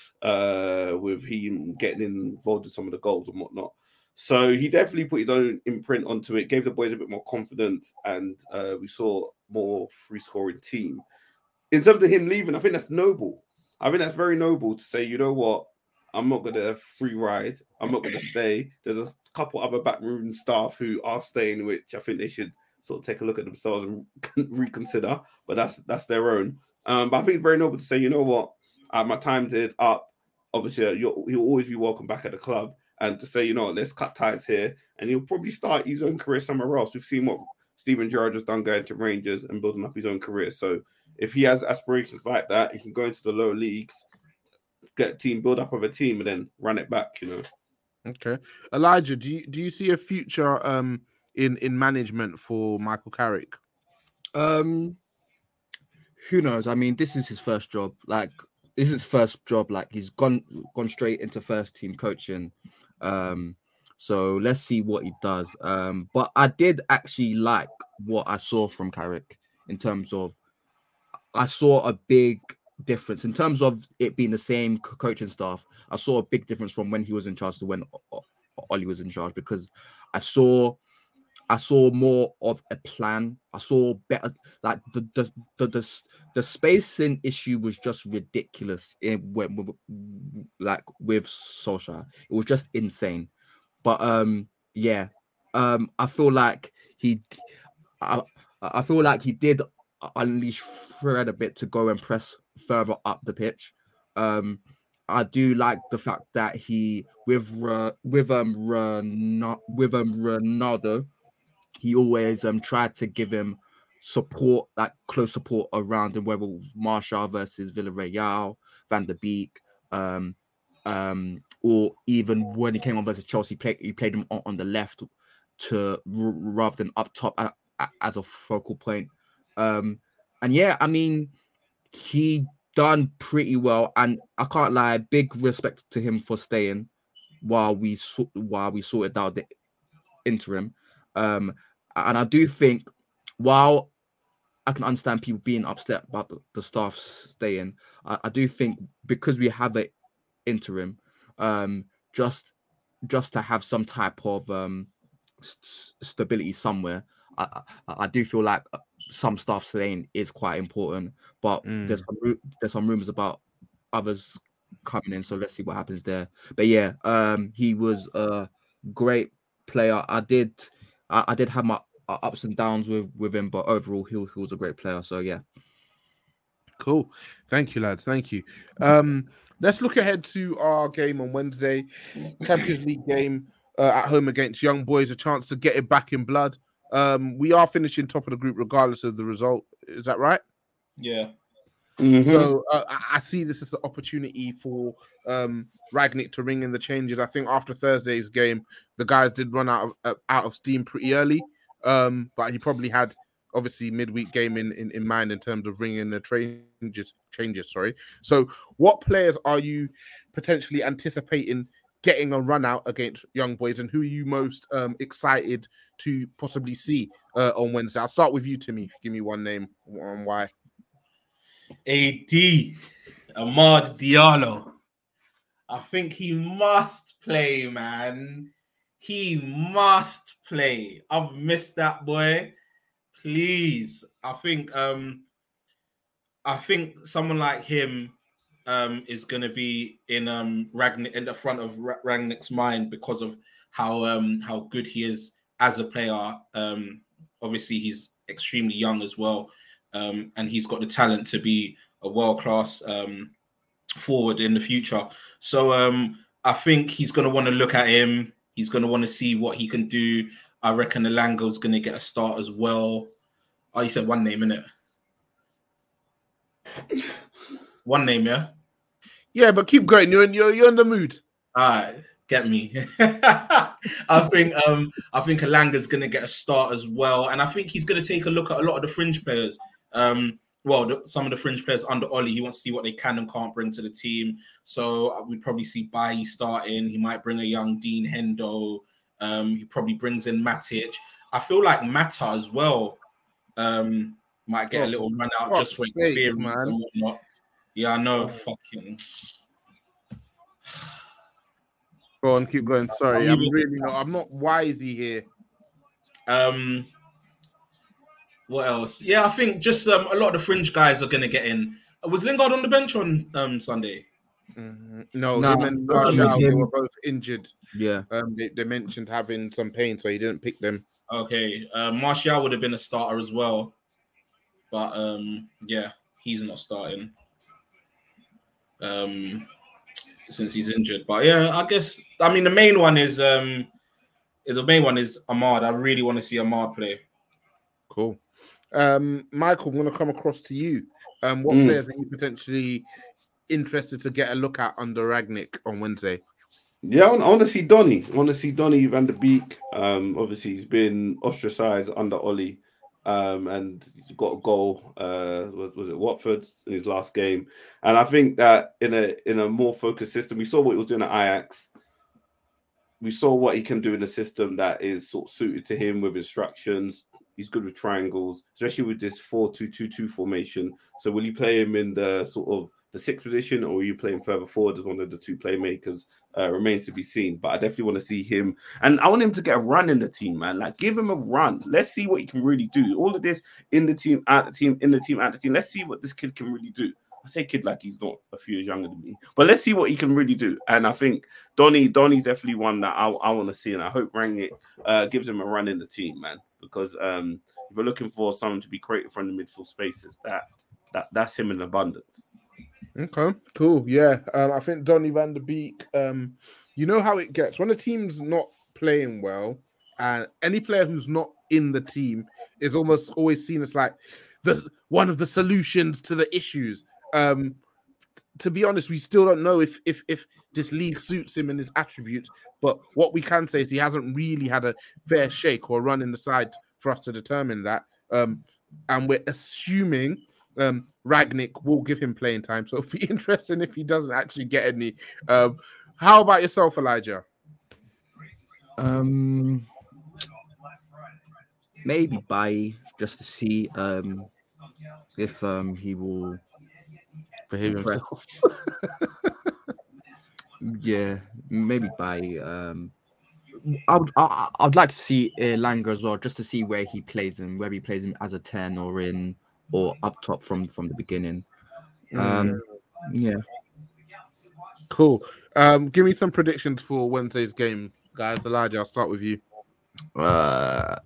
uh, with him getting involved in some of the goals and whatnot. So he definitely put his own imprint onto it, gave the boys a bit more confidence, and uh, we saw more free scoring team. In terms of him leaving, I think that's noble. I think that's very noble to say, you know what, I'm not going to free ride. I'm not going to stay. There's a couple other backroom staff who are staying, which I think they should sort of take a look at themselves and reconsider. But that's that's their own. Um, but I think it's very noble to say, you know what, uh, my time is up. Obviously, uh, you'll, he'll always be welcome back at the club. And to say, you know, let's cut ties here. And he'll probably start his own career somewhere else. We've seen what Steven Gerrard has done going to Rangers and building up his own career. So if he has aspirations like that, he can go into the lower leagues, get a team, build up of a team, and then run it back, you know. Okay. Elijah, do you do you see a future um in, in management for Michael Carrick? Um who knows? I mean, this is his first job. Like, this is his first job. Like, he's gone gone straight into first team coaching. Um, so let's see what he does. Um, but I did actually like what I saw from Carrick in terms of I saw a big difference in terms of it being the same coaching staff. I saw a big difference from when he was in charge to when Ollie was in charge, because I saw I saw more of a plan. I saw better, like the the the the, the spacing issue was just ridiculous in when like with Solskjaer. It was just insane. But um yeah, um I feel like he I, I feel like he did unleash Fred a bit to go and press further up the pitch. Um I do like the fact that he with uh, with um Ron, with um Ronaldo, he always um tried to give him support, like close support around him, whether Martial versus Villarreal, Van der Beek, um, um, or even when he came on versus Chelsea, played he played him on, on the left to rather than up top a, a, as a focal point. Um, and yeah, I mean, he done pretty well, and I can't lie, big respect to him for staying while we while we sorted out the interim. Um, and I do think, while I can understand people being upset about the, the staff staying, I, I do think because we have an interim, um, just just to have some type of um, st- stability somewhere, I, I, I do feel like some staff staying is quite important. But mm. there's some, there's some rumors about others coming in, so let's see what happens there. But yeah, um, he was a great player. I did. I, I did have my ups and downs with, with him, but overall, he, he was a great player. So, yeah. Cool. Thank you, lads. Thank you. Um, let's look ahead to our game on Wednesday. Champions League game uh, at home against Young Boys. A chance to get it back in blood. Um, we are finishing top of the group regardless of the result. Is that right? Yeah. Mm-hmm. So uh, I see this as an opportunity for um, Rangnick to ring in the changes. I think after Thursday's game, the guys did run out of uh, out of steam pretty early, um, but he probably had obviously midweek game in, in, in mind in terms of bringing the changes. Changes, sorry. So, what players are you potentially anticipating getting a run out against Young Boys, and who are you most um, excited to possibly see uh, on Wednesday? I'll start with you, Timmy. Give me one name and why. A D, Amad Diallo. I think he must play, man. He must play. I've missed that boy. Please. I think um I think someone like him um is gonna be in um Ragnick in the front of Ragnick's mind because of how um how good he is as a player. Um obviously he's extremely young as well. Um and he's got the talent to be a world-class um forward in the future. So um I think he's gonna want to look at him. He's gonna want to see what he can do. I reckon Elango's gonna get a start as well. Oh, you said one name, innit? One name, yeah? Yeah, but keep going. You're in you're, you're in the mood. All right, get me. I think um I think Elanga's gonna get a start as well. And I think he's gonna take a look at a lot of the fringe players. Um Well, the, some of the fringe players under Ollie, he wants to see what they can and can't bring to the team. So we'd probably see Bailly starting. He might bring a young Dean Hendo. Um, he probably brings in Matic. I feel like Mata as well um, might get oh, a little run out just for experience sake, and whatnot. Yeah, I know. Oh. Fucking. Go on, keep going. Sorry, I'm, I'm really not. I'm not wisey here. Um. What else? Yeah, I think just um, a lot of the fringe guys are going to get in. Was Lingard on the bench on um, Sunday? Mm-hmm. No, no, him and Martial, they were both injured. Yeah. Um, they, they mentioned having some pain, so he didn't pick them. Okay. Uh, Martial would have been a starter as well. But, um, yeah, he's not starting um, since he's injured. But, yeah, I guess, I mean, the main one is, um, the main one is Ahmad. I really want to see Ahmad play. Cool. Um, Michael, I'm going to come across to you. Um, what mm. players are you potentially interested to get a look at under Ragnick on Wednesday? Yeah, I want, I want to see Donny. I want to see Donny van der Beek. Um, obviously, he's been ostracized under Ollie, um, and he got a goal. Uh, was, was it Watford in his last game? And I think that in a in a more focused system, we saw what he was doing at Ajax. We saw what he can do in a system that is sort of suited to him with instructions. He's good with triangles, especially with this four two two two formation. So will you play him in the sort of the sixth position, or are you playing further forward as one of the two playmakers? Uh, remains to be seen. But I definitely want to see him. And I want him to get a run in the team, man. Like, give him a run. Let's see what he can really do. All of this in the team, out the team, in the team, out the team. Let's see what this kid can really do. I say kid like he's not a few years younger than me, but let's see what he can really do. And I think Donny, Donny's definitely one that I, I want to see, and I hope Rangnick uh, gives him a run in the team, man. Because um, if we're looking for someone to be creative from the midfield spaces, that that that's him in abundance. Okay, cool. Yeah, um, I think Donny van der Beek. Um, you know how it gets when a team's not playing well, and any player who's not in the team is almost always seen as like the one of the solutions to the issues. Um, to be honest, we still don't know if if if this league suits him and his attributes. But what we can say is he hasn't really had a fair shake or run in the side for us to determine that. Um, and we're assuming um, Ragnick will give him playing time. So it'll be interesting if he doesn't actually get any. Um, how about yourself, Elijah? Um, maybe Bailly, just to see um if um he will behave himself. Yeah, maybe Bailly. Um, I would I, I'd like to see Elanga as well, just to see where he plays him, whether he plays him as a ten or in or up top from from the beginning. Um, mm. Yeah. Cool. Um, give me some predictions for Wednesday's game, guys. Elijah, I'll start with you. Uh,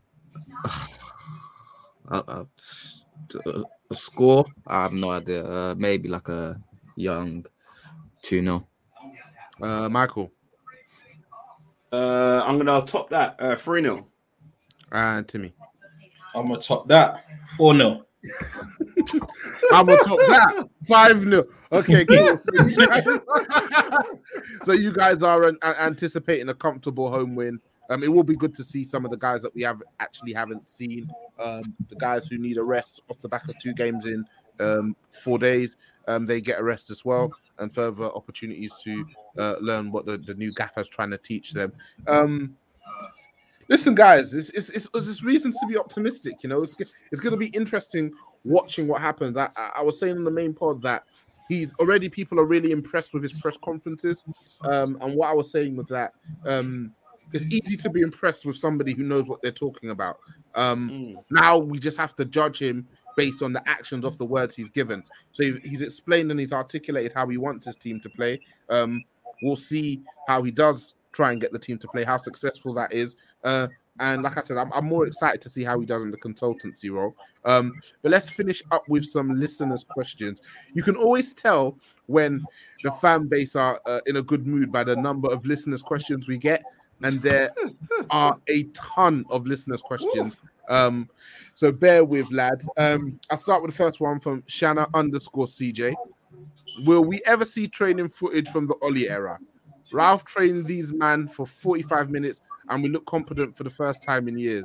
uh, uh, a score? I have no idea. Uh, maybe like a young two nil. Uh, Michael. Uh, I'm gonna top that uh, three nil. And Timmy. I'm gonna top that four nil. I'm gonna top that five nil. Okay, cool. So you guys are an, an, anticipating a comfortable home win. Um, it will be good to see some of the guys that we have actually haven't seen. Um, the guys who need a rest off the back of two games in um, four days, um, they get a rest as well, and further opportunities to uh, learn what the, the new gaffer's trying to teach them. Um, listen, guys, it's, it's, it's, it's reasons to be optimistic. You know, it's, it's going to be interesting watching what happens. I, I was saying in the main pod that he's already, people are really impressed with his press conferences. Um, and what I was saying was that um, it's easy to be impressed with somebody who knows what they're talking about. Um, mm. Now we just have to judge him based on the actions of the words he's given. So he's, he's explained and he's articulated how he wants his team to play. Um, we'll see how he does try and get the team to play, how successful that is. Uh, and like I said, I'm, I'm more excited to see how he does in the consultancy role. Um, but let's finish up with some listeners' questions. You can always tell when the fan base are uh, in a good mood by the number of listeners' questions we get. And there are a ton of listeners' questions. Um, so bear with, lad. Um, I'll start with the first one from Shanna underscore C J. Will we ever see training footage from the Oli era? Ralph trained these men for forty-five minutes and we look competent for the first time in years.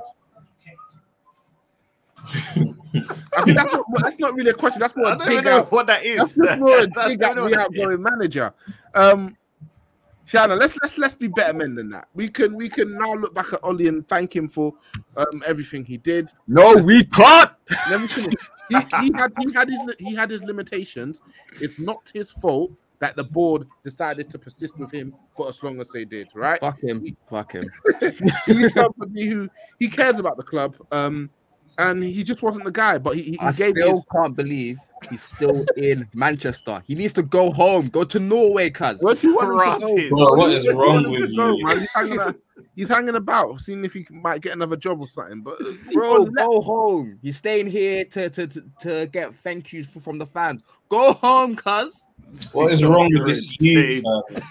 I think that's not, that's not really a question. That's more a dig out. What that is. That's more a dig at the outgoing manager. Um, Shanna, let's let's let's be better men than that. We can we can now look back at Oli and thank him for um, everything he did. No, we can't. Let me finish. He, he had he had his he had his limitations. It's not his fault that the board decided to persist with him for as long as they did. Right? Fuck him. He, Fuck him. He's somebody who he cares about the club. Um, and he just wasn't the guy. But he, he I gave still his... can't believe he's still in Manchester. He needs to go home. Go to Norway, cuz. Where's he want to go? Bro, what is wrong with you? Go, man? He's, hanging out, he's hanging about, seeing if he might get another job or something. But bro, go home. He's staying here to to to, to get thank yous from the fans. Go home, cuz. What is wrong with this youth?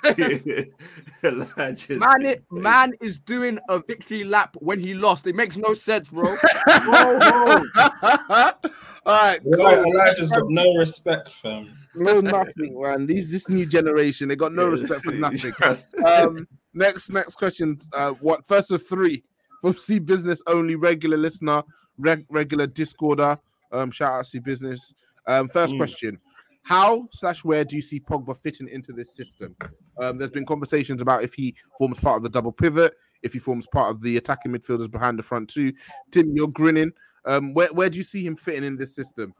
man, it, man is doing a victory lap when he lost. It makes no sense, bro. Go home. All right, Elijah's got no respect, fam. No, nothing, man. These this new generation, they got no respect for nothing. Um, next, next question. Uh, what first of three from C Business only regular listener, reg, regular Discorder. Um, shout out C Business. Um, first mm. question. How slash where do you see Pogba fitting into this system? Um, there's been conversations about if he forms part of the double pivot, if he forms part of the attacking midfielders behind the front two. Tim, you're grinning. Um, where, where do you see him fitting in this system?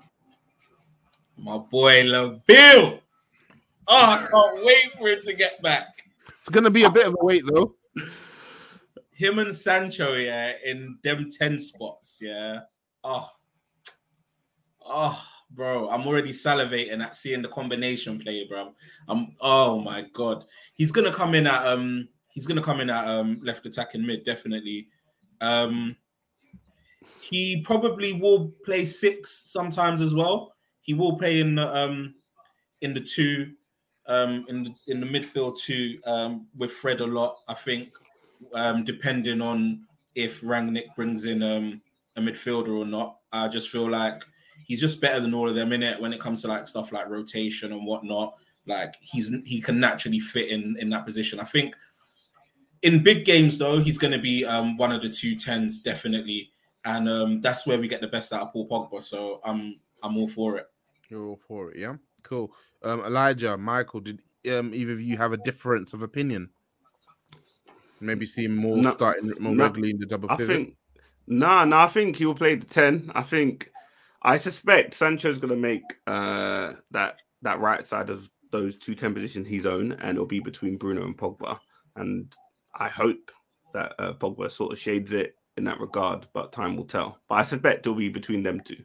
My boy LaBille. Oh, I can't wait for him to get back. It's going to be a bit of a wait, though. Him and Sancho, yeah, in them ten spots, yeah. Oh, oh. Bro, I'm already salivating at seeing the combination play, bro. I'm oh my god. He's gonna come in at um he's gonna come in at um left attacking mid, definitely. Um he probably will play six sometimes as well. He will play in the um in the two um in the in the midfield two um with Fred a lot, I think. Um depending on if Rangnick brings in um a midfielder or not. I just feel like he's just better than all of them in it when it comes to like stuff like rotation and whatnot. Like he's he can naturally fit in in that position. I think in big games though, he's going to be um, one of the two tens definitely, and um, that's where we get the best out of Paul Pogba. So I'm I'm all for it. You're all for it, yeah. Cool. Um, Elijah, Michael, did um, either of you have a difference of opinion? Maybe see him more no, starting more no, regularly in the double pivot. I think no, nah, no. Nah, I think he will play the ten. I think. I suspect Sancho's going to make uh, that that right side of those two ten positions his own, and it'll be between Bruno and Pogba. And I hope that uh, Pogba sort of shades it in that regard, but time will tell. But I suspect it'll be between them two.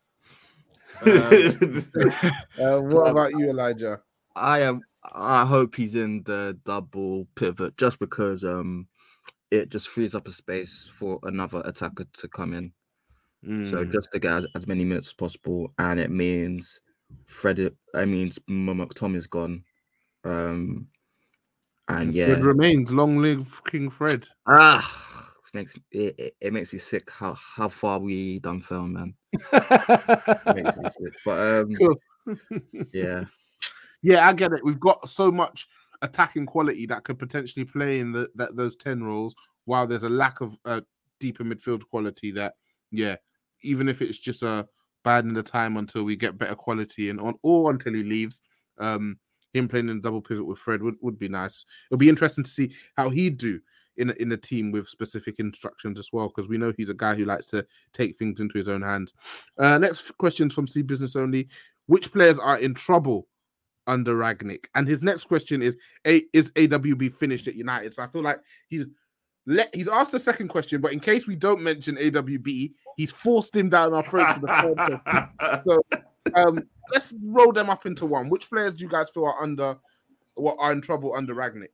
Um, uh, what about you, Elijah? I am. I hope he's in the double pivot, just because um, it just frees up a space for another attacker to come in. Mm. So just to get as, as many minutes as possible, and it means Fred. I means McTominay's gone, um, and yeah, Fred remains. Long live King Fred. Ah, it makes it, it, it makes me sick. How how far we done fell, man. It makes me sick. But um, cool. yeah, yeah, I get it. We've got so much attacking quality that could potentially play in the that those ten roles. while there's a lack of uh, deeper midfield quality, that yeah, even if it's just a uh, biding the time until we get better quality and on or until he leaves, um, him playing in double pivot with Fred would, would be nice. It'll be interesting to see how he'd do in in a team with specific instructions as well, because we know he's a guy who likes to take things into his own hands. Uh, next question from C Business Only: which players are in trouble under Rangnick? And his next question is: a, is A W B finished at United? So I feel like he's let he's asked the second question, but in case we don't mention A W B, he's forced him down our throats for the third question. So um, let's roll them up into one. Which players do you guys feel are under what are in trouble under Rangnick?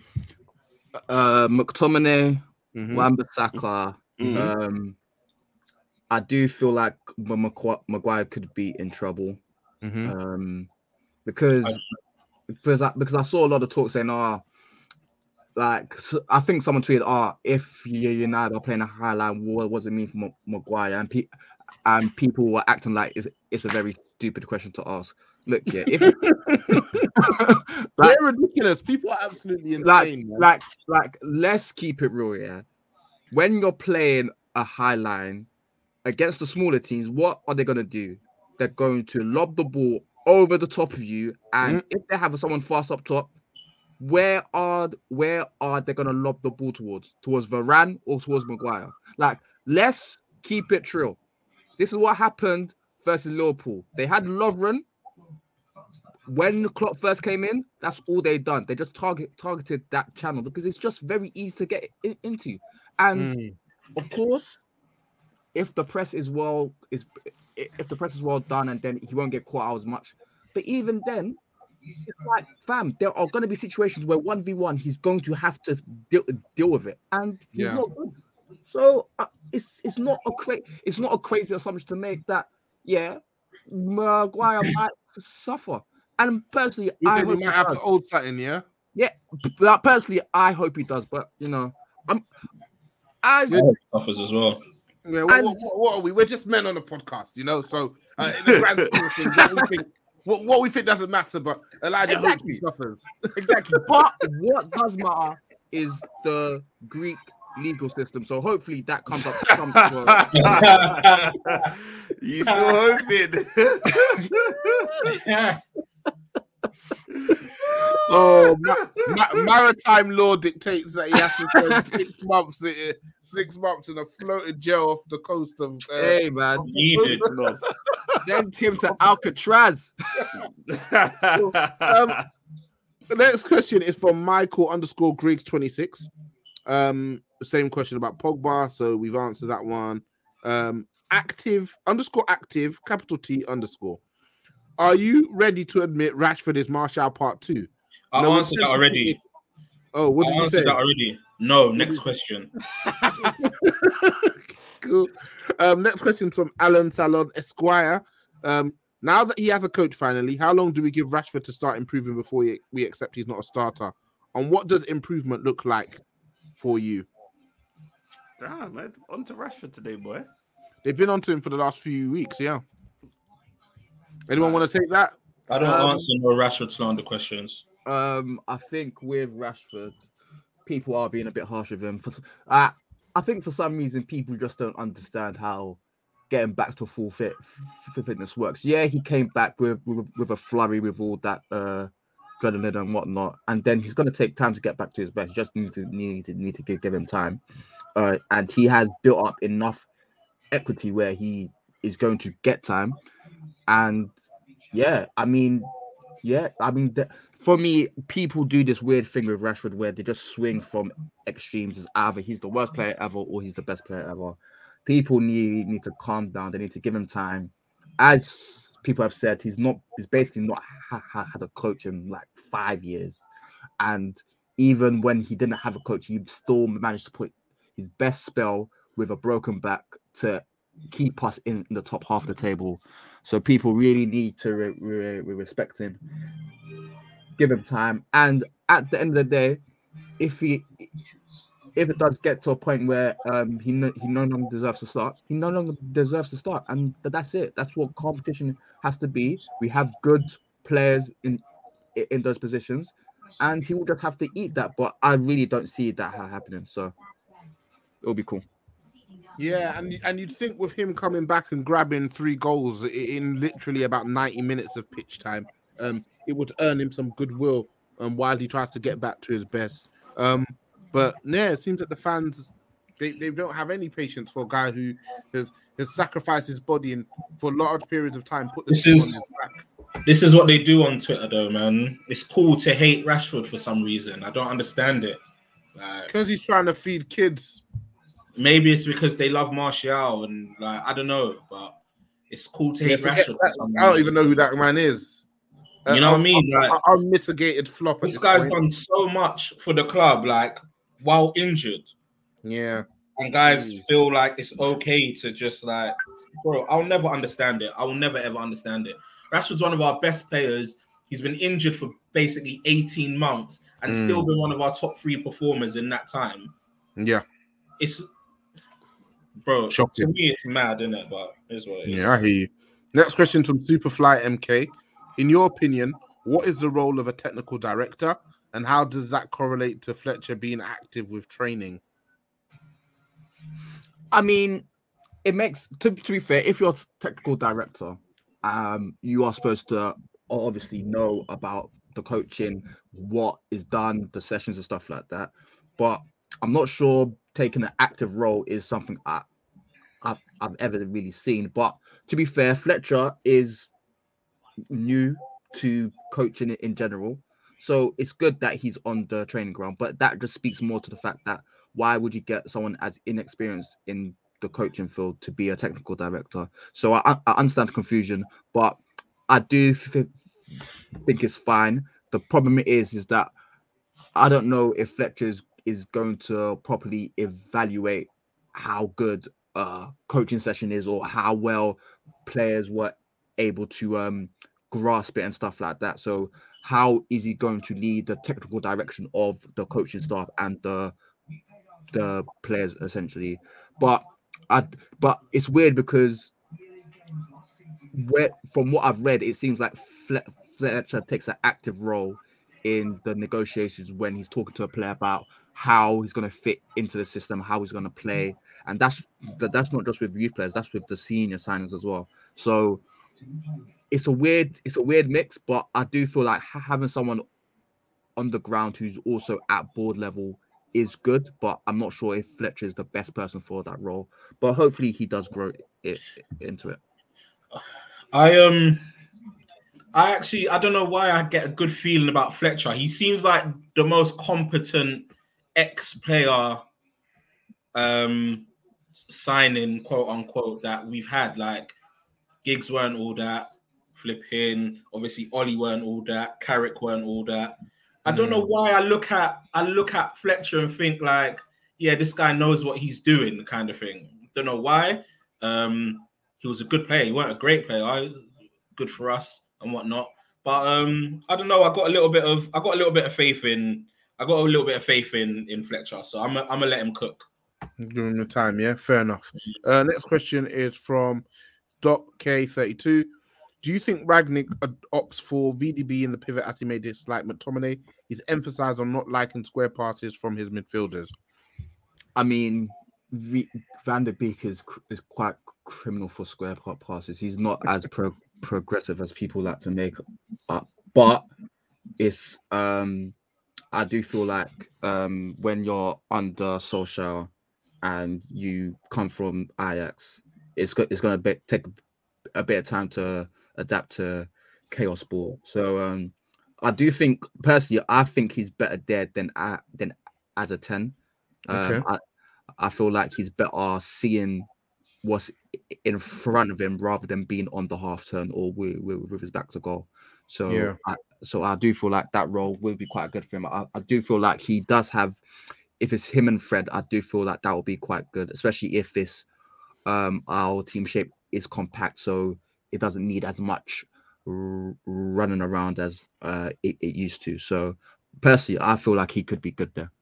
Uh, McTominay, Mhm. Wan-Bissaka. Mhm. Um, I do feel like Maguire Maguire could be in trouble. Mhm. Um, because because I, because I saw a lot of talk saying, "Ah, like so I think someone tweeted, ah, if United are playing a high line, what does it mean for Maguire?" And pe- and people were acting like it's it's a very stupid question to ask. Look, yeah, if like, They're ridiculous. People are absolutely like, insane. man. like, like, let's keep it real, yeah. When you're playing a high line against the smaller teams, what are they gonna do? They're going to lob the ball over the top of you, and Mm. if they have someone fast up top, where are where are they gonna lob the ball towards? Towards Varane or towards Maguire? Like, let's keep it real. This is what happened versus Liverpool. They had Lovren. When the Klopp first came in, that's all they done. They just target targeted that channel because it's just very easy to get in, into. And Mm. of course, if the press is well is if the press is well done, and then he won't get caught out as much. But even then, it's like, fam, there are going to be situations where one v one he's going to have to deal, deal with it, and he's Yeah. not good. So uh, it's it's not a cra- it's not a crazy assumption to make that yeah, Maguire might suffer. And personally, You I said we hope might he have does. to old something, yeah? Yeah, but personally, I hope he does. But you know, I'm as I hope he suffers as well. Yeah, what, And- what, what, what are we? We're just men on a podcast, you know. So uh, in the grand scheme of things, what we think, what, what we think doesn't matter. But Elijah hopes he Exactly. suffers. exactly. But what does matter is the Greek legal system. So hopefully that comes up. Comes to, You still hoping? Oh, ma- ma- maritime law dictates that he has to spend six months, uh, six months in a floating jail off the coast of. Uh, hey man, Needed. send him to Alcatraz. Um, The next question is from Michael underscore Griggs twenty-six. Um, the same question about Pogba, so we've answered that one. Um, active underscore active capital T underscore. Are you ready to admit Rashford is Martial Part Two? I No, answered that already. Oh, what I did you answered say? that already. No, next question. Cool. Um, next question from Alan Salon Esquire. Um, now that he has a coach finally, how long do we give Rashford to start improving before we, we accept he's not a starter? And what does improvement look like for you? Damn, man. On to Rashford today, boy. They've been on to him for the last few weeks, yeah. Anyone want to take that? I don't Um, answer no Rashford slander questions. Um, I think with Rashford, people are being a bit harsh with him. For uh, I think for some reason people just don't understand how getting back to full fit f- fitness works. Yeah, he came back with with, with a flurry with all that uh, adrenaline and whatnot, and then he's going to take time to get back to his best. You just need to need to need to give, give him time, uh, and he has built up enough equity where he is going to get time, and yeah, I mean, yeah, I mean. The, For me, people do this weird thing with Rashford where they just swing from extremes as either he's the worst player ever or he's the best player ever. People need need to calm down. They need to give him time. As people have said, he's not. He's basically not ha- ha- had a coach in like five years, and even when he didn't have a coach, he still managed to put his best spell with a broken back to keep us in, in the top half of the table. So people really need to re- re- re- respect him. Give him time, and at the end of the day, if he if it does get to a point where um he no, he no longer deserves to start, he no longer deserves to start, and that's it. That's what competition has to be. We have good players in in those positions, and he will just have to eat that. But I really don't see that happening. So it'll be cool. Yeah, and and you'd think with him coming back and grabbing three goals in literally about ninety minutes of pitch time, um, it would earn him some goodwill um, while he tries to get back to his best. Um, but yeah, it seems that the fans they, they don't have any patience for a guy who has has sacrificed his body and for large periods of time put the This team is- on his back. This is what they do on Twitter, though, man. It's cool to hate Rashford for some reason. I don't understand it. Like, Because he's trying to feed kids. maybe it's because they love Martial and like I don't know, but it's cool to hate Yeah, forget Rashford for that. some I don't reason. even know who that man is. You know what I mean? Like, Like, unmitigated flop. at this this guy's point. done so much for the club, like while injured, Yeah. and guys Mm. feel like it's okay to just like, bro. I'll never understand it. I will never ever understand it. Rashford's one of our best players. He's been injured for basically eighteen months and Mm. still been one of our top three performers in that time. Yeah. It's bro, Shocking. to me it's mad, isn't it? But it's what it is. Yeah, I hear you. Next question from Superfly M K. In your opinion, what is the role of a technical director and how does that correlate to Fletcher being active with training? I mean, it makes to, to be fair, if you're a technical director, um, you are supposed to obviously know about the coaching, what is done, the sessions and stuff like that. But I'm not sure taking an active role is something I, I've, I've ever really seen. But to be fair, Fletcher is new to coaching in general. So it's good that he's on the training ground, but that just speaks more to the fact that why would you get someone as inexperienced in the coaching field to be a technical director? So I, I understand the confusion, but I do th- think it's fine. The problem is, is that I don't know if Fletcher is, is going to properly evaluate how good a coaching session is or how well players were able to um, grasp it and stuff like that. So how is he going to lead the technical direction of the coaching staff and the the players essentially? But I but it's weird because where, from what I've read, it seems like Fletcher takes an active role in the negotiations when he's talking to a player about how he's going to fit into the system, how he's going to play, and that's that's not just with youth players, that's with the senior signings as well. So it's a weird it's a weird mix, but I do feel like having someone on the ground who's also at board level is good, but I'm not sure if Fletcher is the best person for that role. But hopefully he does grow it into it. I um I actually I don't know why I get a good feeling about Fletcher. He seems like the most competent ex-player um signing, quote unquote, that we've had. Like Giggs weren't all that, flipping, obviously Ollie weren't all that, Carrick weren't all that. I don't know why I look at I look at Fletcher and think like, yeah, this guy knows what he's doing, kind of thing. Don't know why. Um, he was a good player. He weren't a great player. Good for us and whatnot. But um, I don't know. I got a little bit of I got a little bit of faith in I got a little bit of faith in in Fletcher. So I'm a, I'm gonna let him cook. Give him the time, yeah, fair enough. Uh, next question is from Doc K thirty-two. Do you think Rangnick opts for V D B in the pivot as he made this like McTominay? He's emphasized on not liking square passes from his midfielders. I mean, v- Van der Beek is is quite criminal for square passes. He's not as pro- progressive as people like to make up, but it's um, I do feel like um, when you're under Solskjaer and you come from Ajax, it's go- it's going to be- take a bit of time to adapt to chaos ball. So um, I do think personally, I think he's better there than uh, than as a ten. Um, Okay. I I feel like he's better seeing what's in front of him rather than being on the half turn or with, with, with his back to goal. So Yeah. I, so I do feel like that role will be quite good for him. I, I do feel like he does have, if it's him and Fred, I do feel like that will be quite good, especially if this um our team shape is compact, so it doesn't need as much r- running around as uh it, it used to. So personally, I feel like he could be good there.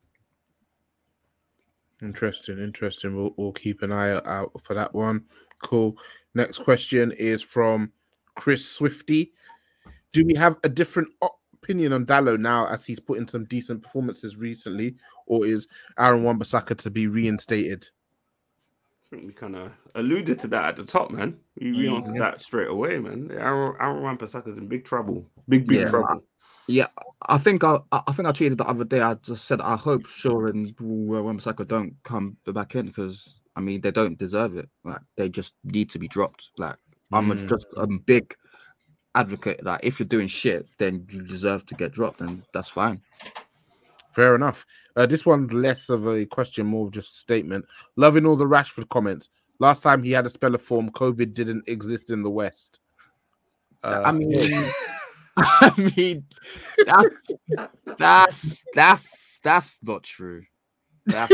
Interesting, interesting. We'll, we'll keep an eye out for that one. Cool. Next question is from Chris Swifty. Do we have a different op- opinion on Dalot now as he's put in some decent performances recently, or is Aaron Wan-Bissaka to be reinstated? I think we kind of alluded to that at the top, man. We, we Mm, answered yeah. that straight away, man. Aaron, Aaron Wan-Bissaka's in big trouble. Big, big Yeah. trouble. Yeah, I think I I think I tweeted the other day. I just said I hope Shaw and Wan-Bissaka don't come back in because I mean they don't deserve it. Like they just need to be dropped. Like I'm a, Mm. just a big advocate. Like if you're doing shit, then you deserve to get dropped, and that's fine. Fair enough. Uh, this one's less of a question, more of just a statement. Loving all the Rashford comments. Last time he had a spell of form, COVID didn't exist in the West. Uh, I mean, I mean, that's that's that's that's not true. That's,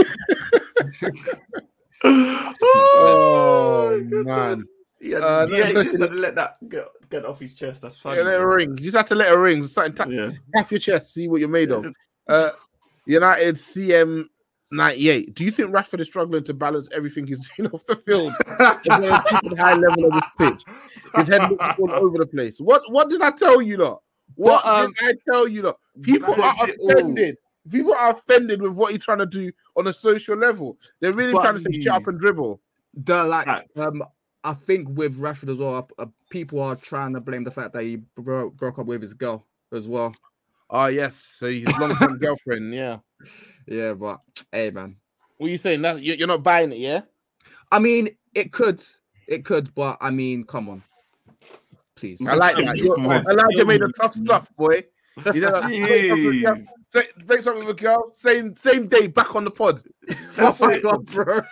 oh man. Yeah, Uh, yeah, he no, just had to let that get, get off his chest. That's funny. Yeah, let it ring. You just have to let it ring. Something tap, Yeah. tap your chest, see what you're made of. Uh, United C M ninety-eight. Do you think Rashford is struggling to balance everything he's doing off the field? The high level of his pitch. His head looks all over the place. What what did I tell you lot? What But, um, did I tell you lot? People are Balance it all. offended. People are offended with what he's trying to do on a social level. They're really But trying to say shut up and dribble. the like Facts. um. I think with Rashford as well, uh, people are trying to blame the fact that he broke broke up with his girl as well. Oh yes, so his long-term girlfriend, yeah. Yeah, but hey, man. What are you saying? That you- you're not buying it, yeah? I mean, it could, it could, but I mean, come on, please. I like that. You're- Elijah made a tough stuff, boy. You know, like, break something with a girl, say- break something with a girl, same same day, back on the pod. Oh my God, bro.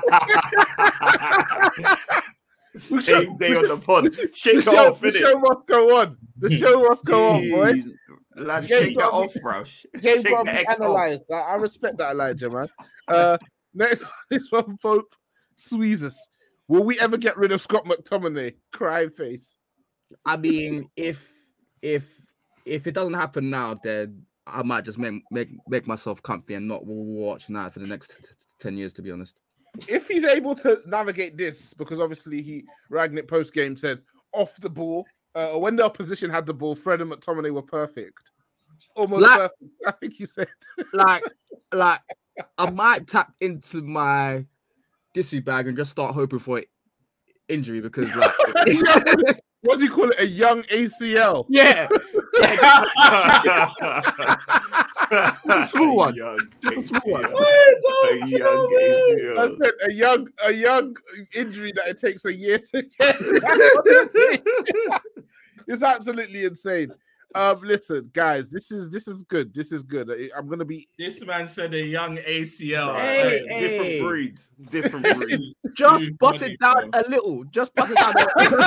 Same day on the pod. The Shake it show, off, the innit? show must go on. The show must go on, boy. Jeez. Lad, Game shake that gotta off, be- bro. Game Shake got to the be X off. analysed. I, I respect that, Elijah, man. Uh, next, this one, Pope Sweezus. Will we ever get rid of Scott McTominay? Crying face. I mean, if if if it doesn't happen now, then I might just make make make myself comfy and not watch now for the next t- t- ten years. To be honest. If he's able to navigate this, because obviously he Ragnick post game said off the ball, uh, when the opposition had the ball, Fred and McTominay were perfect, almost Like- perfect. I think he said. like like I might tap into my dissy bag and just start hoping for injury because like What do you call it? A young A C L. yeah, Small one. Young Small one. A C L. A young A C I L. said a young a young injury that it takes a year to get. It's absolutely insane. Um, listen, guys, this is this is good. This is good. I- I'm gonna be. This man said a young A C L. Hey, Different hey. breed. Different breed. just Too bust funny, it down bro. a little. Just bust it down. A little.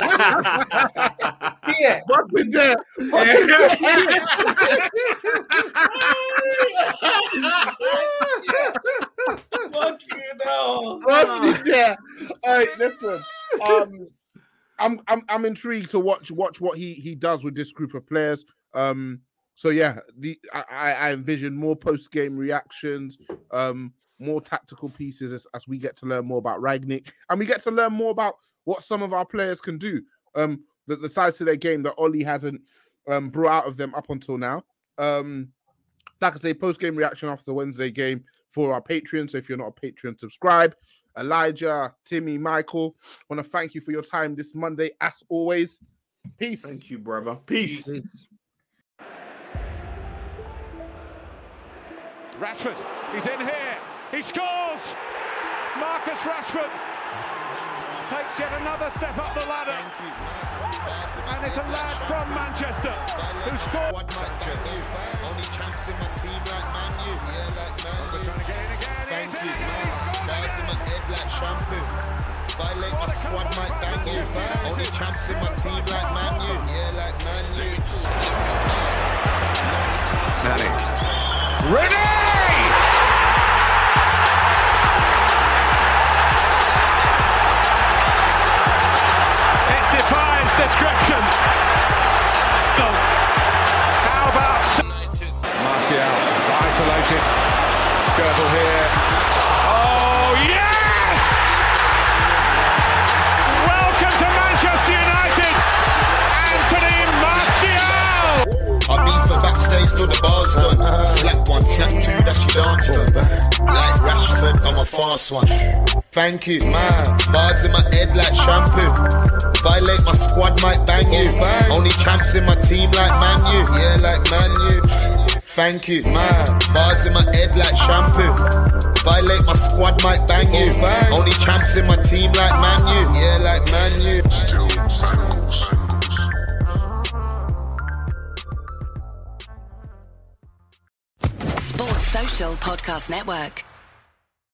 Yeah. What is there? Fucking hell. What's in there? All right, listen. Um, I'm I'm I'm intrigued to watch watch what he he does with this group of players. Um, so yeah, the I, I I envision more post game reactions, um, more tactical pieces as, as we get to learn more about Ragnick, and we get to learn more about what some of our players can do. Um, the, the sides to their game that Ollie hasn't um brought out of them up until now. Um, like I say, post game reaction after the Wednesday game for our Patreon. So if you're not a Patreon, subscribe. Elijah, Timmy, Michael, want to thank you for your time this Monday, as always. Peace. Thank you, brother. Peace. Rashford, he's in here. He scores. Marcus Rashford takes yet another step up the ladder. And it's a lad from Manchester who scored. Only chance in my team like Man U. Yeah, like Man U. Trying to get in again. Thank He's in you. again. He's scored Bars in my head like shampoo. Violate my squad might bang you. Only chance in my team like Man U. Yeah, like Man U. Ready! It defies description. No. How about Martial is isolated. Skirtle here. Oh yes! Welcome to Manchester United, Anthony Martial. I'll be for snap two that she danced on. Like Rashford, I'm a fast one. Thank you, man. Bars in my head like shampoo. Violate my squad, might bang you. Bang. Only champs in my team like Man U. Yeah, like Man U. Thank you, man. Bars in my head like shampoo. Violate my squad, might bang you. Bang. Only champs in my team like Man U. Yeah, like Man U. Still bangles. Sports Social Podcast Network.